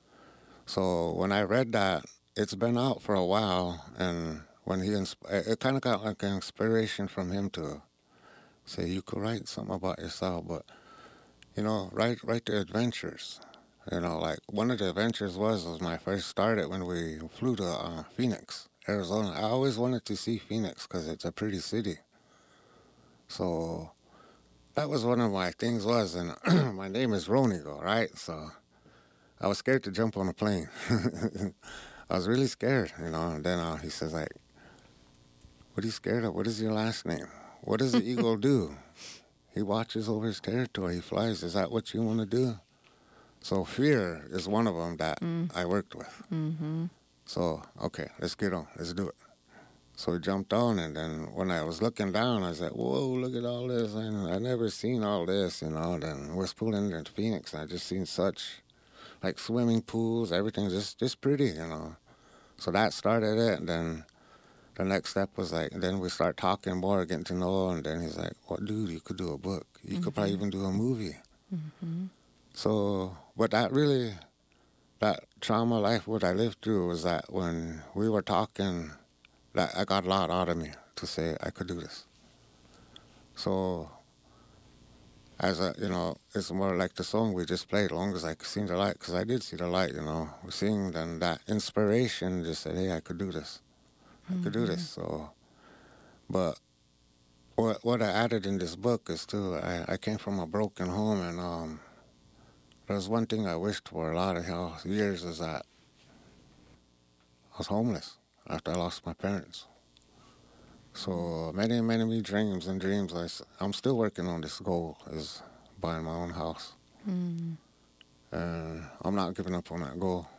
Speaker 5: So when I read that, it's been out for a while, and when he insp- it kind of got like an inspiration from him to say you could write something about yourself, but you know, write write the adventures. You know, like one of the adventures was was my first started when we flew to uh, Phoenix, Arizona. I always wanted to see Phoenix because it's a pretty city. So that was one of my things was, and my name is Ronigo, right? So I was scared to jump on a plane. I was really scared, you know. And then uh, he says, like, what are you scared of? What is your last name? What does the eagle do? He watches over his territory. He flies. Is that what you want to do? So fear is one of them that mm. I worked with.
Speaker 6: Mm-hmm.
Speaker 5: So, okay, let's get on. Let's do it. So we jumped on, and then when I was looking down, I was like, whoa, look at all this. And I never seen all this, you know. Then we're pulling into Phoenix, and I just seen such, like, swimming pools, everything just, just pretty, you know. So that started it, and then the next step was, like, then we start talking more, getting to know, and then he's like, well, dude, you could do a book. You mm-hmm. could probably even do a movie.
Speaker 6: Mm-hmm.
Speaker 5: So, but that really, that trauma life, what I lived through was that when we were talking, that I got a lot out of me to say I could do this. So, as a, you know, it's more like the song we just played, as long as I could see the light, because I did see the light, you know. Seeing then that inspiration just said, hey, I could do this. I mm-hmm. could do this. So, but what what I added in this book is too, I, I came from a broken home, and um, there's one thing I wished for a lot of years is that I was homeless after I lost my parents. So many, many, many dreams and dreams. I, I'm still working on this goal, is buying my own house.
Speaker 6: Mm.
Speaker 5: And I'm not giving up on that goal.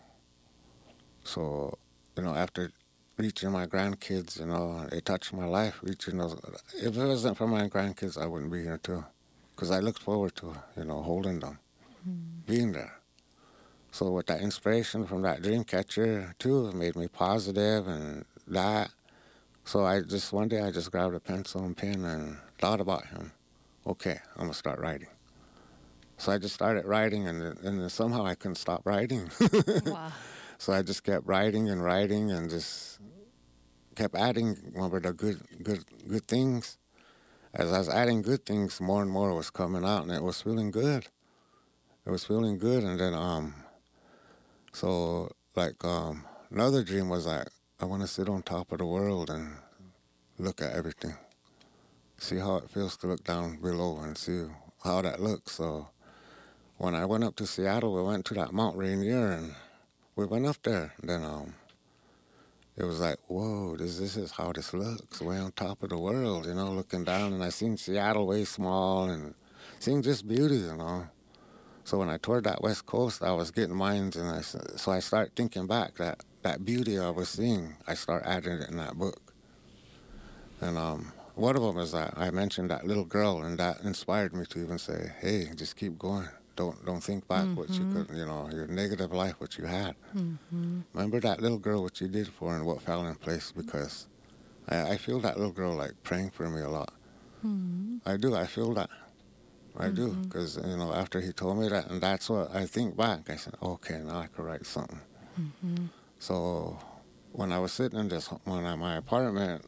Speaker 5: So, you know, after reaching my grandkids, you know, it touched my life, reaching those. If it wasn't for my grandkids, I wouldn't be here too. Because I looked forward to, you know, holding them, mm. being there. So with that inspiration from that dream catcher, too, it made me positive and that. So I just, one day I just grabbed a pencil and pen and thought about him. Okay, I'm going to start writing. So I just started writing, and, and then somehow I couldn't stop writing.
Speaker 6: Wow.
Speaker 5: So I just kept writing and writing and just kept adding more the good, good, good things. As I was adding good things, more and more was coming out, and it was feeling good. It was feeling good, and then, um, so like, um, another dream was like, I want to sit on top of the world and look at everything. See how it feels to look down below and see how that looks. So when I went up to Seattle, we went to that Mount Rainier, and we went up there. Then um, it was like, whoa, this, this is how this looks, way on top of the world, you know, looking down. And I seen Seattle way small and seeing just beauty, you know. So when I toured that West Coast, I was getting minds, and I, so I started thinking back that that beauty I was seeing, I started adding it in that book. And um, one of them is that I mentioned that little girl, and that inspired me to even say, hey, just keep going. Don't don't think back mm-hmm. what you could, you know, your negative life, what you had. Mm-hmm. Remember that little girl, what you did for her and what fell in place, because I, I feel that little girl like praying for me a lot. Mm-hmm. I do, I feel that. I mm-hmm. do, because, you know, after he told me that, and that's what I think back, I said, okay, now I could write something. Mm-hmm. So when I was sitting in this, when I, my apartment,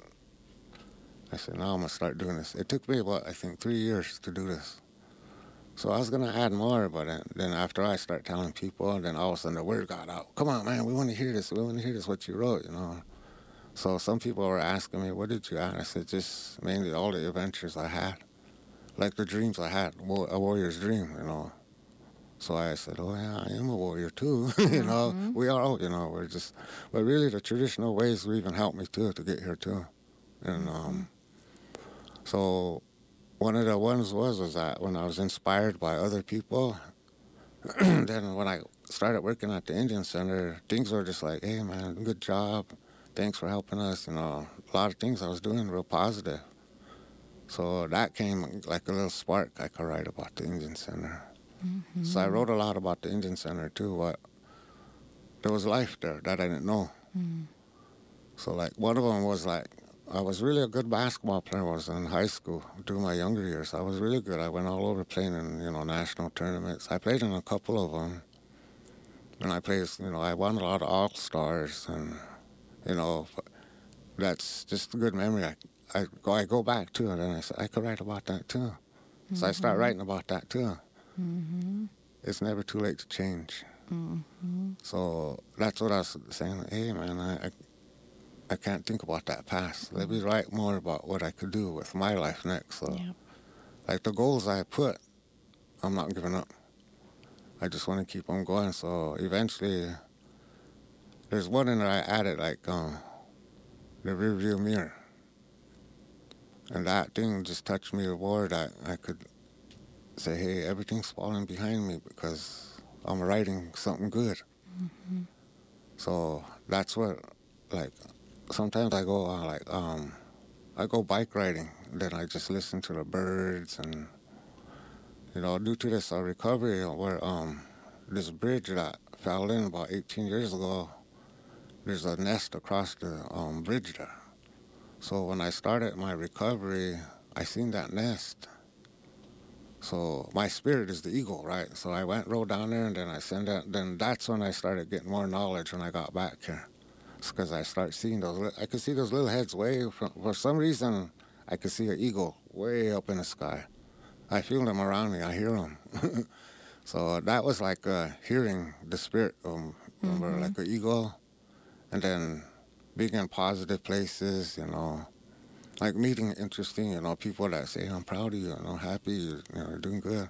Speaker 5: I said, now I'm going to start doing this. It took me about, I think, three years to do this. So I was going to add more, but then, then after I start telling people, then all of a sudden the word got out. Come on, man, we want to hear this. We want to hear this, what you wrote, you know. So some people were asking me, what did you add? I said, just mainly all the adventures I had. Like the dreams I had, a warrior's dream, you know. So I said, oh, yeah, I am a warrior, too. you know, mm-hmm. we are all, you know, we're just, but really the traditional ways even helped me, too, to get here, too. And um, so one of the ones was, was that when I was inspired by other people, then when I started working at the Indian Center, things were just like, hey, man, good job. Thanks for helping us. You know, a lot of things I was doing real positive. So that came like a little spark I could write about the Indian Center. Mm-hmm. So I wrote a lot about the Indian Center, too. What there was life there that I didn't know. Mm. So, like, one of them was, like, I was really a good basketball player. I was in high school during my younger years. I was really good. I went all over playing in, you know, national tournaments. I played in a couple of them. And I played, you know, I won a lot of All-Stars. And, you know, that's just a good memory. I, I go, I go back to it, and I said, I could write about that, too. Mm-hmm. So I start writing about that, too. Mm-hmm. It's never too late to change. Mm-hmm. So that's what I was saying. Hey, man, I, I I can't think about that past. Let me write more about what I could do with my life next. So, yep. like the goals I put, I'm not giving up. I just want to keep on going. So eventually, there's one in there I added, like um, the rearview mirror. And that thing just touched me more that I could say, hey, everything's falling behind me because I'm writing something good. Mm-hmm. So that's what, like, sometimes I go, uh, like, um, I go bike riding. Then I just listen to the birds and, you know, due to this uh, recovery where um, this bridge that fell in about eighteen years ago, there's a nest across the um, bridge there. So when I started my recovery, I seen that nest. So my spirit is the eagle, right? So I went, rode down there, and then I sent it. Then that's when I started getting more knowledge when I got back here. It's because I started seeing those, I could see those little heads way from, for some reason, I could see an eagle way up in the sky. I feel them around me, I hear them. So that was like uh, hearing the spirit, um, remember, mm-hmm. like an eagle. And then being in positive places, you know, like meeting interesting, you know, people that say, I'm proud of you, you know, happy, you know, you're doing good.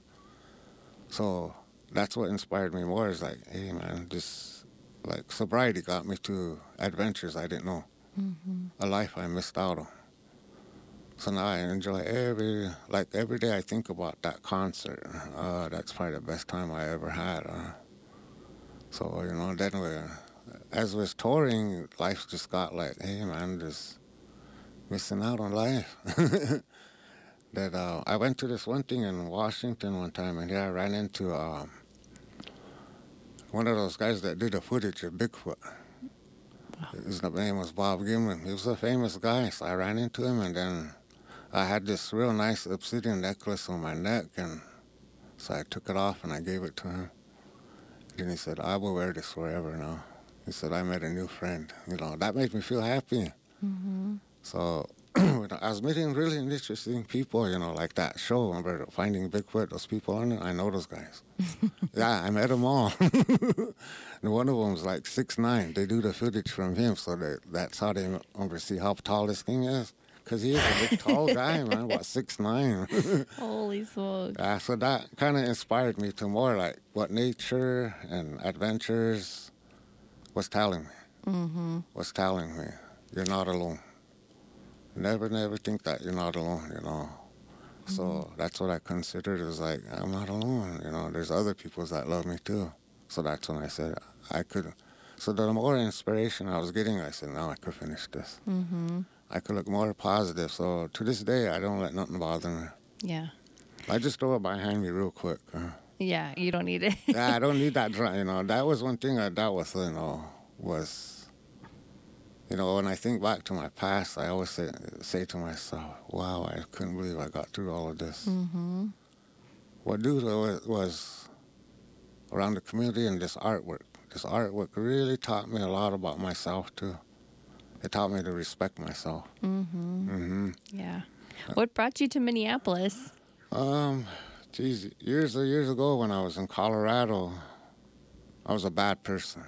Speaker 5: So that's what inspired me more is like, hey, man, just like sobriety got me to adventures I didn't know, mm-hmm. a life I missed out on. So now I enjoy every, like every day I think about that concert. Uh, that's probably the best time I ever had. Uh, so, you know, then we, as we was touring, life just got like, hey, man, just missing out on life. That uh, I went to this one thing in Washington one time, and there I ran into uh, one of those guys that did the footage of Bigfoot. Wow. His name was Bob Gimlin. He was a famous guy, so I ran into him, and then I had this real nice obsidian necklace on my neck, and so I took it off and I gave it to him. Then he said, I will wear this forever now. He said, I met a new friend. You know, that made me feel happy. Mm-hmm. So I was meeting really interesting people, you know, like that show, remember Finding Bigfoot, those people on it, I know those guys. Yeah, I met them all. And one of them's like six nine. They do the footage from him, so that, that's how they remember see how tall this thing is. Because he is a big, tall guy, man, about six nine.
Speaker 6: Holy smokes.
Speaker 5: Yeah, so that kind of inspired me to more like what nature and adventures was telling me.
Speaker 6: Mm-hmm.
Speaker 5: Was telling me, you're not alone. Never, never think that you're not alone, you know. Mm-hmm. So that's what I considered. It was like, I'm not alone, you know. There's other people that love me too. So that's when I said I could. So the more inspiration I was getting, I said, now I could finish this.
Speaker 6: Mm-hmm.
Speaker 5: I could look more positive. So to this day, I don't let nothing bother me.
Speaker 6: Yeah.
Speaker 5: I just throw it behind me real quick. Uh,
Speaker 6: Yeah, you don't need it.
Speaker 5: yeah, I don't need that, dra- you know. That was one thing I dealt with, you know, was, you know, when I think back to my past, I always say, say to myself, wow, I couldn't believe I got through all of this.
Speaker 6: Mm-hmm.
Speaker 5: What do was, was around the community and this artwork. This artwork really taught me a lot about myself, too. It taught me to respect myself.
Speaker 6: Mm-hmm.
Speaker 5: Mm-hmm.
Speaker 6: Yeah. What brought you to Minneapolis?
Speaker 5: Um, geez, years and years ago when I was in Colorado, I was a bad person.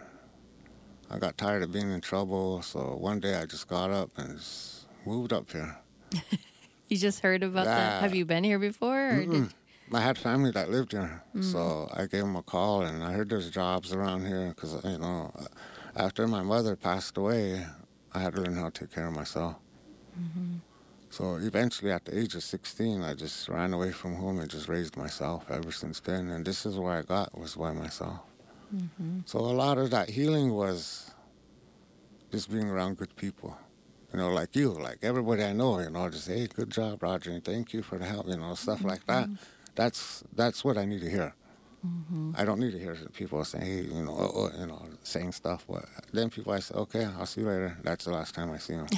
Speaker 5: I got tired of being in trouble, so one day I just got up and just moved up here.
Speaker 6: You just heard about
Speaker 5: Yeah.
Speaker 6: that? Have you been here before? Or did...
Speaker 5: I had family that lived here,
Speaker 6: Mm.
Speaker 5: so I gave them a call, and I heard there's jobs around here because, you know, after my mother passed away, I had to learn how to take care of myself.
Speaker 6: Mm-hmm.
Speaker 5: So eventually, at the age of sixteen, I just ran away from home and just raised myself ever since then. And this is where I got, was by myself.
Speaker 6: Mm-hmm.
Speaker 5: So a lot of that healing was just being around good people. You know, like you, like everybody I know, you know, just, hey, good job, Roger, and thank you for the help, you know, stuff mm-hmm. like that. That's that's what I need to hear. Mm-hmm. I don't need to hear people saying, hey, you know, oh, oh, you know, saying stuff. But then people, I say, okay, I'll see you later. That's the last time I see them.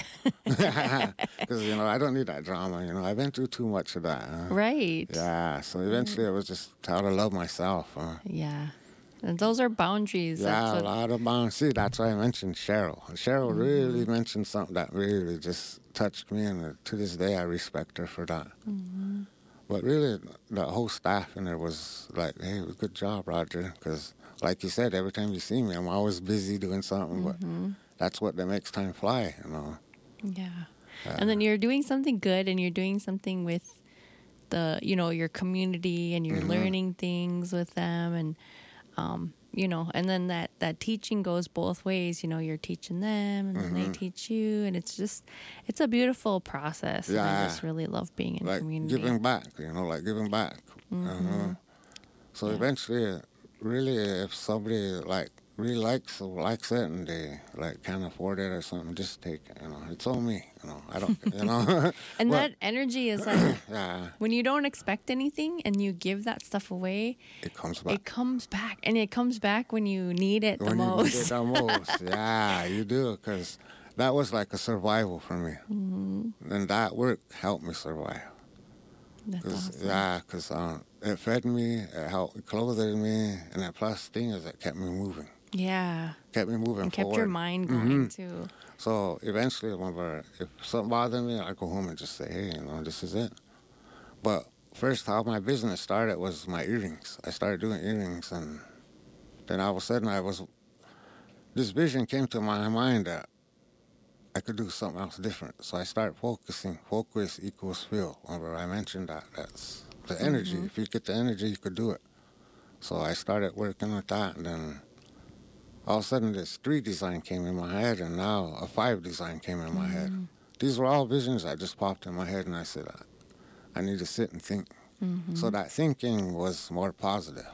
Speaker 5: Because, you know, I don't need that drama. You know, I've been through too much of that. Huh?
Speaker 6: Right.
Speaker 5: Yeah. So eventually it was just how to love myself. Huh?
Speaker 6: Yeah. And those are boundaries.
Speaker 5: Yeah,
Speaker 6: that's
Speaker 5: a
Speaker 6: what...
Speaker 5: lot of boundaries. See, that's why I mentioned Cheryl. Cheryl
Speaker 6: Mm-hmm.
Speaker 5: really mentioned something that really just touched me. And to this day, I respect her for that.
Speaker 6: Mm-hmm.
Speaker 5: But really, the whole staff in there was like, hey, good job, Roger. Because, like you said, every time you see me, I'm always busy doing something.
Speaker 6: Mm-hmm.
Speaker 5: But that's what that makes time fly, you know.
Speaker 6: Yeah.
Speaker 5: Uh,
Speaker 6: And then you're doing something good, and you're doing something with the, you know, your community, and you're
Speaker 5: Mm-hmm.
Speaker 6: learning things with them. And, um, you know, and then that, that teaching goes both ways. You know, you're teaching them, and then
Speaker 5: Mm-hmm.
Speaker 6: they teach you. And it's just, it's a beautiful process. And I
Speaker 5: Yeah.
Speaker 6: just really love being in
Speaker 5: like
Speaker 6: community.
Speaker 5: giving back, you know, like giving back.
Speaker 6: Mm-hmm.
Speaker 5: Uh-huh. So
Speaker 6: Yeah.
Speaker 5: eventually, really, if somebody like really likes likes it and they like can't afford it or something, just take it. You know, it's on me. You know, I don't. You know.
Speaker 6: And
Speaker 5: But-
Speaker 6: that energy is like,
Speaker 5: yeah,
Speaker 6: when you don't expect anything and you give that stuff away,
Speaker 5: it comes back.
Speaker 6: it comes back. And it comes back when you need it the
Speaker 5: when you need
Speaker 6: most.
Speaker 5: it the most. Yeah, you do, because that was like a survival for me.
Speaker 6: Mm-hmm.
Speaker 5: And that work helped me survive.
Speaker 6: That's
Speaker 5: Cause,
Speaker 6: awesome.
Speaker 5: Yeah, because um, it fed me, it helped, it clothed me, and the plus thing is it kept me moving.
Speaker 6: Yeah.
Speaker 5: Kept me moving
Speaker 6: And kept
Speaker 5: forward.
Speaker 6: your mind going too.
Speaker 5: So eventually, whenever if something bothered me, I go home and just say, hey, you know, this is it. But first, how my business started was my earrings. I started doing earrings, and then all of a sudden, I was this vision came to my mind that I could do something else different. So I started focusing. Focus equals feel. Remember, I mentioned that. That's the energy.
Speaker 6: Mm-hmm.
Speaker 5: If you get the energy, you could do it. So I started working with that, and then all of a sudden this three design came in my head, and now a five design came in my head. These were all visions that just popped in my head, and I said, I, I need to sit and think.
Speaker 6: Mm-hmm.
Speaker 5: So that thinking was more positive.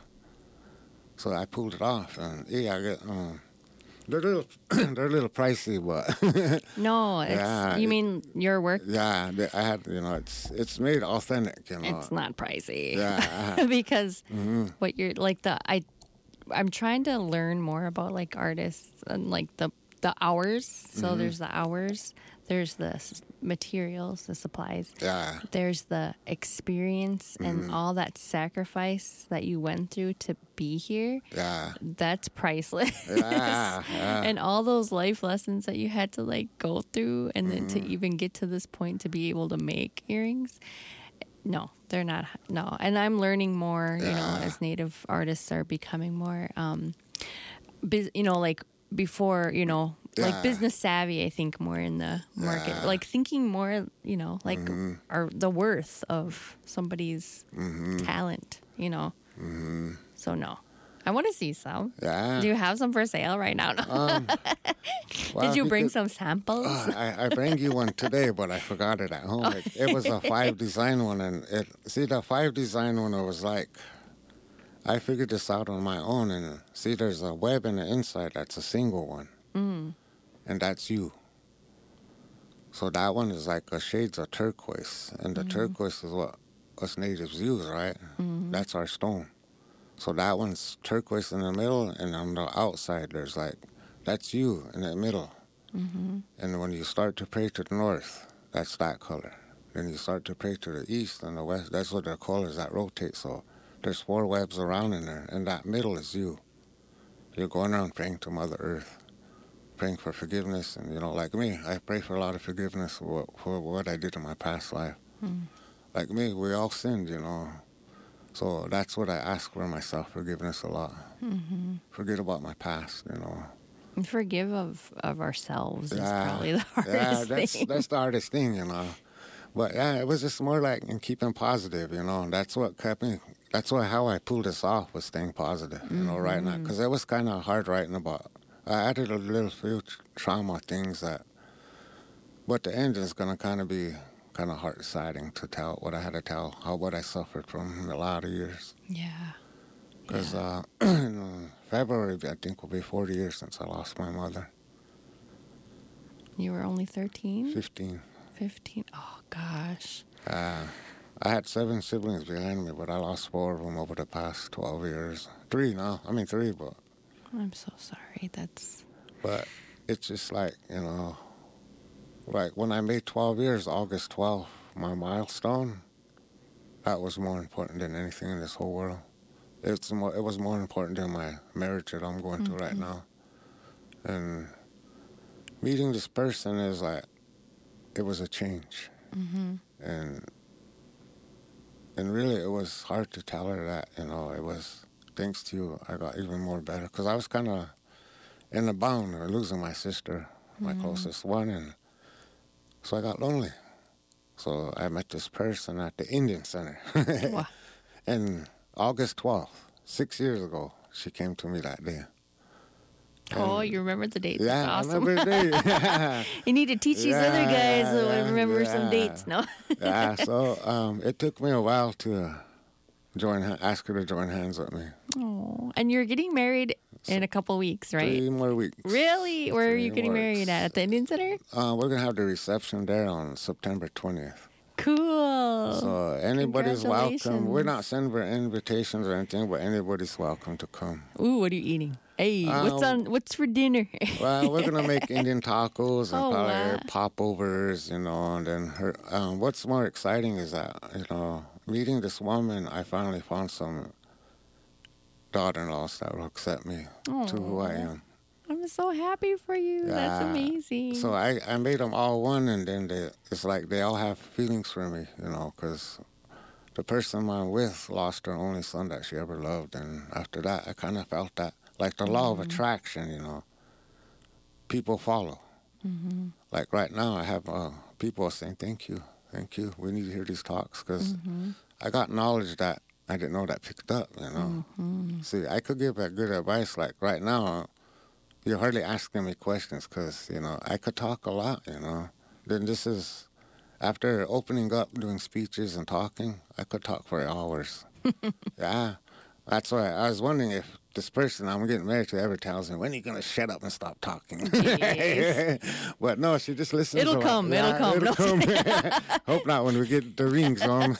Speaker 5: So I pulled it off, and yeah, I get, um, they're a little, they're a little pricey, but
Speaker 6: No, it's,
Speaker 5: Yeah,
Speaker 6: you
Speaker 5: it-
Speaker 6: mean your work?
Speaker 5: yeah, they, I had, you know, it's it's made authentic, you know.
Speaker 6: It's not pricey.
Speaker 5: Yeah.
Speaker 6: Because
Speaker 5: Mm-hmm.
Speaker 6: what you're like the I I'm trying to learn more about like artists and like the the hours. So mm-hmm. there's the hours. There's the s- materials, the supplies.
Speaker 5: Yeah.
Speaker 6: There's the experience mm-hmm. and all that sacrifice that you went through to be here.
Speaker 5: Yeah.
Speaker 6: That's priceless.
Speaker 5: Yeah. yeah.
Speaker 6: And all those life lessons that you had to like go through and then
Speaker 5: mm-hmm.
Speaker 6: to even get to this point to be able to make earrings. No, they're not. No. And I'm learning more,
Speaker 5: yeah.
Speaker 6: you know, as Native artists are becoming more, um, biz- you know, like before, you know,
Speaker 5: yeah.
Speaker 6: like business savvy, I think, more in the market.
Speaker 5: Yeah.
Speaker 6: Like thinking more, you know, like
Speaker 5: mm-hmm.
Speaker 6: our, the worth of somebody's
Speaker 5: mm-hmm.
Speaker 6: talent, you know.
Speaker 5: Mm-hmm.
Speaker 6: So, no. I want to see some.
Speaker 5: Yeah.
Speaker 6: Do you have some for sale right now? No.
Speaker 5: Um, well,
Speaker 6: Did you bring
Speaker 5: could,
Speaker 6: some samples?
Speaker 5: Uh, I, I bring you one today, but I forgot it at home. It, it was a five design one, and it see the five design one. It was like I figured this out on my own, and see, there's a web in the inside that's a single one,
Speaker 6: Mm.
Speaker 5: and that's you. So that one is like a shades of turquoise, and the mm. turquoise is what us natives use, right?
Speaker 6: Mm.
Speaker 5: That's our stone. So that one's turquoise in the middle, and on the outside there's like, that's you in the middle.
Speaker 6: Mm-hmm.
Speaker 5: And when you start to pray to the north, that's that color. Then you start to pray to the east and the west, that's what the colors that rotate. So there's four webs around in there, and that middle is you. You're going around praying to Mother Earth, praying for forgiveness. And, you know, like me, I pray for a lot of forgiveness for, for what I did in my past life.
Speaker 6: Mm.
Speaker 5: Like me, we all sinned, you know. So that's what I ask for myself, forgiveness a lot.
Speaker 6: Mm-hmm.
Speaker 5: Forget about my past, you know.
Speaker 6: And forgive of, of ourselves
Speaker 5: yeah.
Speaker 6: is probably the hardest
Speaker 5: yeah, that's,
Speaker 6: thing.
Speaker 5: that's the hardest thing, you know. But yeah, it was just more like in keeping positive, you know. That's what kept me, that's what, how I pulled this off, was staying positive, you know,
Speaker 6: mm-hmm.
Speaker 5: right now. Because it was kind of hard writing about, I added a little few trauma things that, but the end is going to kind of be kind of heart deciding to tell what I had to tell, how what I suffered from in a lot of years.
Speaker 6: Yeah.
Speaker 5: Because
Speaker 6: yeah.
Speaker 5: uh, in February, I think, will be forty years since I lost my mother.
Speaker 6: You were only thirteen?
Speaker 5: fifteen.
Speaker 6: fifteen. Oh, gosh.
Speaker 5: Uh, I had seven siblings behind me, but I lost four of them over the past twelve years. Three now. I mean, three, but...
Speaker 6: I'm so sorry. That's...
Speaker 5: But it's just like, you know... Like, when I made twelve years, August twelfth, my milestone, that was more important than anything in this whole world. It's more, it was more important than my marriage that I'm going through mm-hmm. right now. And meeting this person is like, it was a change.
Speaker 6: Mm-hmm.
Speaker 5: And and really, it was hard to tell her that, you know, it was, thanks to you, I got even more better. Because I was kind of in the bound of losing my sister, my mm-hmm. closest one, and so I got lonely. So I met this person at the Indian Center.
Speaker 6: Wow.
Speaker 5: And August twelfth, six years ago, she came to me that day.
Speaker 6: Oh, and you remember the date.
Speaker 5: Yeah,
Speaker 6: That's awesome.
Speaker 5: I remember the date.
Speaker 6: You need to teach these
Speaker 5: yeah,
Speaker 6: other guys so I remember
Speaker 5: yeah.
Speaker 6: some dates, no?
Speaker 5: yeah, so um, it took me a while to join, ask her to join hands with me.
Speaker 6: Oh, and you're getting married in a couple weeks, right?
Speaker 5: Three more weeks.
Speaker 6: Really? Where
Speaker 5: Three
Speaker 6: are you getting
Speaker 5: more
Speaker 6: married
Speaker 5: weeks.
Speaker 6: at? At the Indian Center?
Speaker 5: Uh, we're going to have the reception there on September twentieth.
Speaker 6: Cool.
Speaker 5: So anybody's welcome. We're not sending invitations or anything, but anybody's welcome to come.
Speaker 6: Ooh, what are you eating? Hey,
Speaker 5: Um,
Speaker 6: what's on? What's for dinner?
Speaker 5: Well, we're gonna make Indian tacos and
Speaker 6: Oh,
Speaker 5: probably
Speaker 6: wow.
Speaker 5: popovers, you know. And then her. Um, what's more exciting is that, you know, meeting this woman, I finally found some daughter-in-laws that will accept me to who I am.
Speaker 6: I'm so happy for you. That's
Speaker 5: Yeah.
Speaker 6: amazing.
Speaker 5: So I, I made them all one, and then they, it's like they all have feelings for me, you know, because the person I'm with lost her only son that she ever loved, and after that, I kind of felt that, like the law
Speaker 6: Mm-hmm.
Speaker 5: of attraction, you know, people follow.
Speaker 6: Mm-hmm.
Speaker 5: Like right now, I have uh, people saying, thank you, thank you, we need to hear these talks, because
Speaker 6: Mm-hmm.
Speaker 5: I got knowledge that I didn't know that picked up, you know.
Speaker 6: Mm-hmm.
Speaker 5: See, I could give that good advice, like right now, you're hardly asking me questions because, you know, I could talk a lot, you know. Then this is, after opening up, doing speeches and talking, I could talk for hours. Yeah. That's why I was wondering if this person I'm getting married to ever tells me, when are you going to shut up and stop talking? But no, she just listens.
Speaker 6: It'll
Speaker 5: to
Speaker 6: come,
Speaker 5: like,
Speaker 6: it'll
Speaker 5: yeah,
Speaker 6: come.
Speaker 5: It'll
Speaker 6: No.
Speaker 5: come. Hope not when we get the rings on.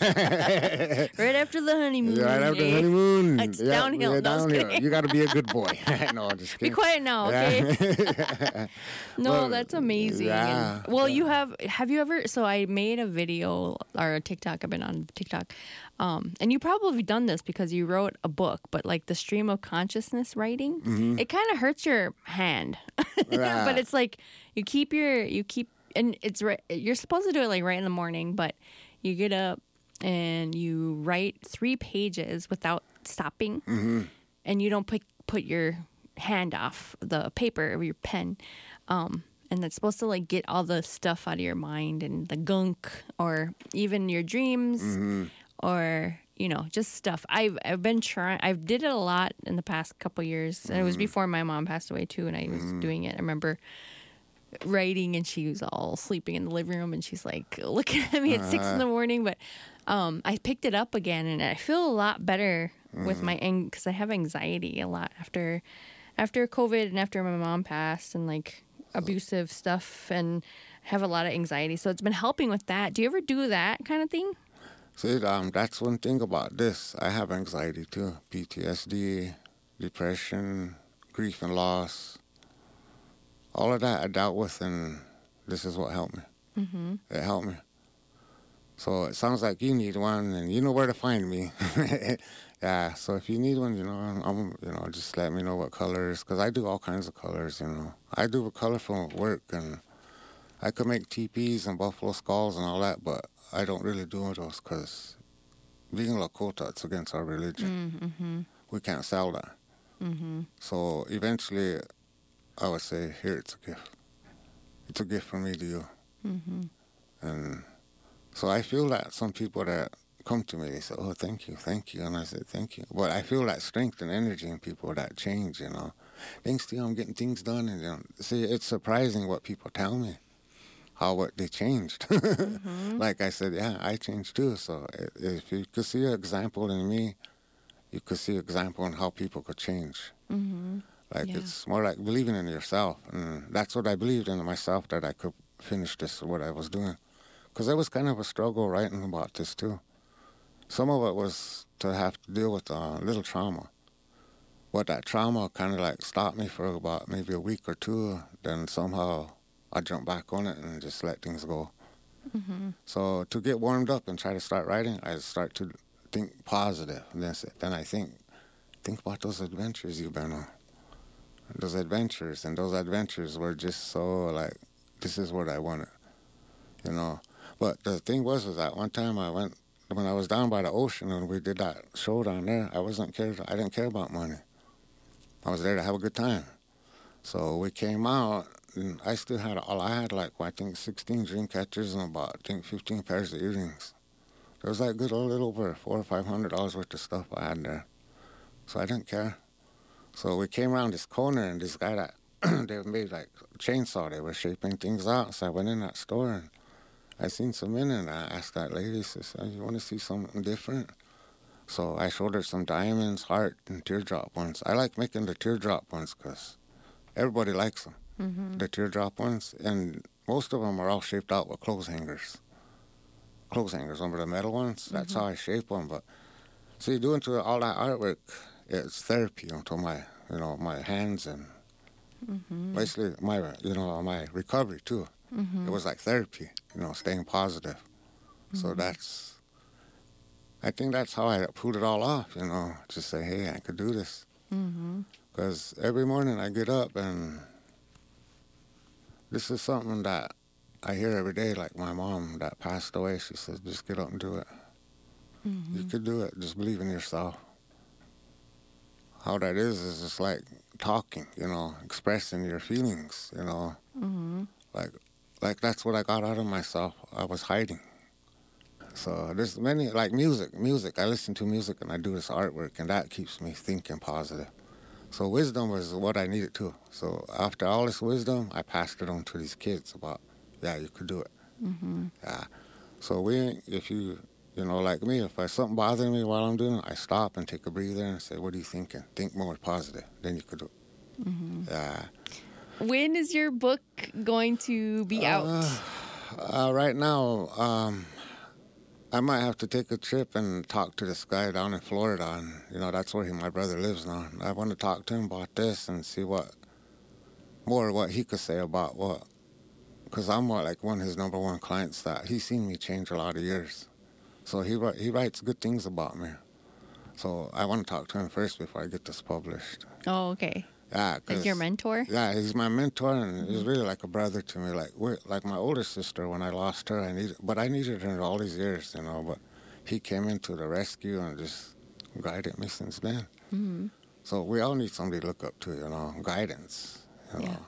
Speaker 6: Right after the honeymoon.
Speaker 5: Right after the
Speaker 6: eh?
Speaker 5: honeymoon.
Speaker 6: It's
Speaker 5: Yeah,
Speaker 6: downhill.
Speaker 5: yeah,
Speaker 6: No, I was
Speaker 5: downhill.
Speaker 6: kidding.
Speaker 5: You got to be a good boy. No, just
Speaker 6: Be
Speaker 5: kidding.
Speaker 6: quiet now, okay?
Speaker 5: Yeah.
Speaker 6: No,
Speaker 5: Well,
Speaker 6: that's amazing.
Speaker 5: yeah,
Speaker 6: And- well,
Speaker 5: yeah.
Speaker 6: you have, have you ever, so I made a video or a TikTok, I've been on TikTok, um, and you probably done this because you wrote a book, but like the stream of consciousness writing,
Speaker 5: Mm-hmm.
Speaker 6: it kind of hurts your hand.
Speaker 5: Yeah.
Speaker 6: But it's like, you keep your, you keep, and it's right, you're supposed to do it like right in the morning, but you get up and you write three pages without stopping,
Speaker 5: Mm-hmm.
Speaker 6: and you don't put, put your hand off the paper or your pen. Um, and that's supposed to like get all the stuff out of your mind and the gunk or even your dreams
Speaker 5: Mm-hmm.
Speaker 6: or, you know, just stuff. I've I've been trying, I've did it a lot in the past couple years. And it was before my mom passed away too. And I was doing it. I remember writing and she was all sleeping in the living room and she's like looking at me at six in the morning. But um, I picked it up again and I feel a lot better with my, because I have anxiety a lot after after COVID and after my mom passed and like abusive stuff and have a lot of anxiety. So it's been helping with that. Do you ever do that kind of thing?
Speaker 5: See, um, that's one thing about this. I have anxiety too. P T S D, depression, grief and loss. All of that I dealt with, and this is what helped me. Mm-hmm. It helped me. So it sounds like you need one, and you know where to find me. Yeah, so if you need one, you know, I'm, I'm you know, just let me know what colors, because I do all kinds of colors, you know. I do colorful work, and I could make teepees and buffalo skulls and all that, but I don't really do those because being Lakota, it's against our religion.
Speaker 6: Mm-hmm.
Speaker 5: We can't sell that.
Speaker 6: Mm-hmm.
Speaker 5: So eventually, I would say, here, it's a gift. It's a gift from me to you.
Speaker 6: Mm-hmm.
Speaker 5: And so I feel that some people that come to me, they say, oh, thank you, thank you. And I said, thank you. But I feel that strength and energy in people that change, you know. Thanks to you, I'm getting things done. And, you know, see, it's surprising what people tell me, how what they changed. Mm-hmm. Like I said, yeah, I changed too. So if you could see an example in me, you could see an example in how people could change.
Speaker 6: Mm-hmm.
Speaker 5: Like,
Speaker 6: Yeah.
Speaker 5: it's more like believing in yourself. And that's what I believed in myself, that I could finish this, what I was doing. Because it was kind of a struggle writing about this, too. Some of it was to have to deal with a uh, little trauma. But that trauma kind of like stopped me for about maybe a week or two. Then somehow I jumped back on it and just let things go.
Speaker 6: Mm-hmm.
Speaker 5: So to get warmed up and try to start writing, I start to think positive. And then, then I think, think about those adventures you've been on. Those adventures. And those adventures were just so like, this is what I wanted, you know. But the thing was, was that one time I went, when I was down by the ocean and we did that show down there, I wasn't care, I didn't care about money. I was there to have a good time. So we came out, and I still had, all I had like, I think sixteen dream catchers and about, I think fifteen pairs of earrings. There was like good, a little over four or five hundred dollars worth of stuff I had there. So I didn't care. So we came around this corner, and this guy that, they made like a chainsaw, they were shaping things out. So I went in that store, and I seen some in it, and I asked that lady, I said, you want to see something different? So I showed her some diamonds, heart, and teardrop ones. I like making the teardrop ones because everybody likes them, mm-hmm. the teardrop ones. And most of them are all shaped out with clothes hangers. Clothes hangers, remember the metal ones? Mm-hmm. That's how I shape them. But see, doing to all that artwork, it's therapy until my, you know, my hands and mm-hmm. basically my, you know, my recovery too. Mm-hmm. It was like therapy, you know, staying positive. Mm-hmm. So that's, I think that's how I pulled it all off, you know, just say, hey, I could do this. Because mm-hmm. every morning I get up and this is something that I hear every day, like my mom that passed away, she says, just get up and do it. Mm-hmm. You could do it, just believe in yourself. How that is, is just like talking, you know, expressing your feelings, you know. Mm-hmm. Like, like that's what I got out of myself. I was hiding. So there's many, like music, music. I listen to music and I do this artwork, and that keeps me thinking positive. So wisdom was what I needed too. So after all this wisdom, I passed it on to these kids about, yeah, you could do it. Mm-hmm. Yeah. So we, if you You know, like me, if there's something bothering me while I'm doing it, I stop and take a breather and say, what are you thinking? Think more positive. Then you could do it.
Speaker 6: Mm-hmm.
Speaker 5: Yeah.
Speaker 6: When is your book going to be out?
Speaker 5: Uh, uh, right now, um, I might have to take a trip and talk to this guy down in Florida. And, you know, that's where he, my brother lives now. I want to talk to him about this and see what, more what he could say about what. Because I'm more like one of his number one clients that he's seen me change a lot of years. So he he writes good things about me. So I want to talk to him first before I get this published.
Speaker 6: Oh, okay.
Speaker 5: Yeah,
Speaker 6: like your mentor?
Speaker 5: Yeah, he's my mentor, and he's really like a brother to me. Like we're, like my older sister, when I lost her, I needed, but I needed her all these years, you know. But he came into the rescue and just guided me since then.
Speaker 6: Mm-hmm.
Speaker 5: So we all need somebody to look up to, you know, guidance. You
Speaker 6: yeah.
Speaker 5: know.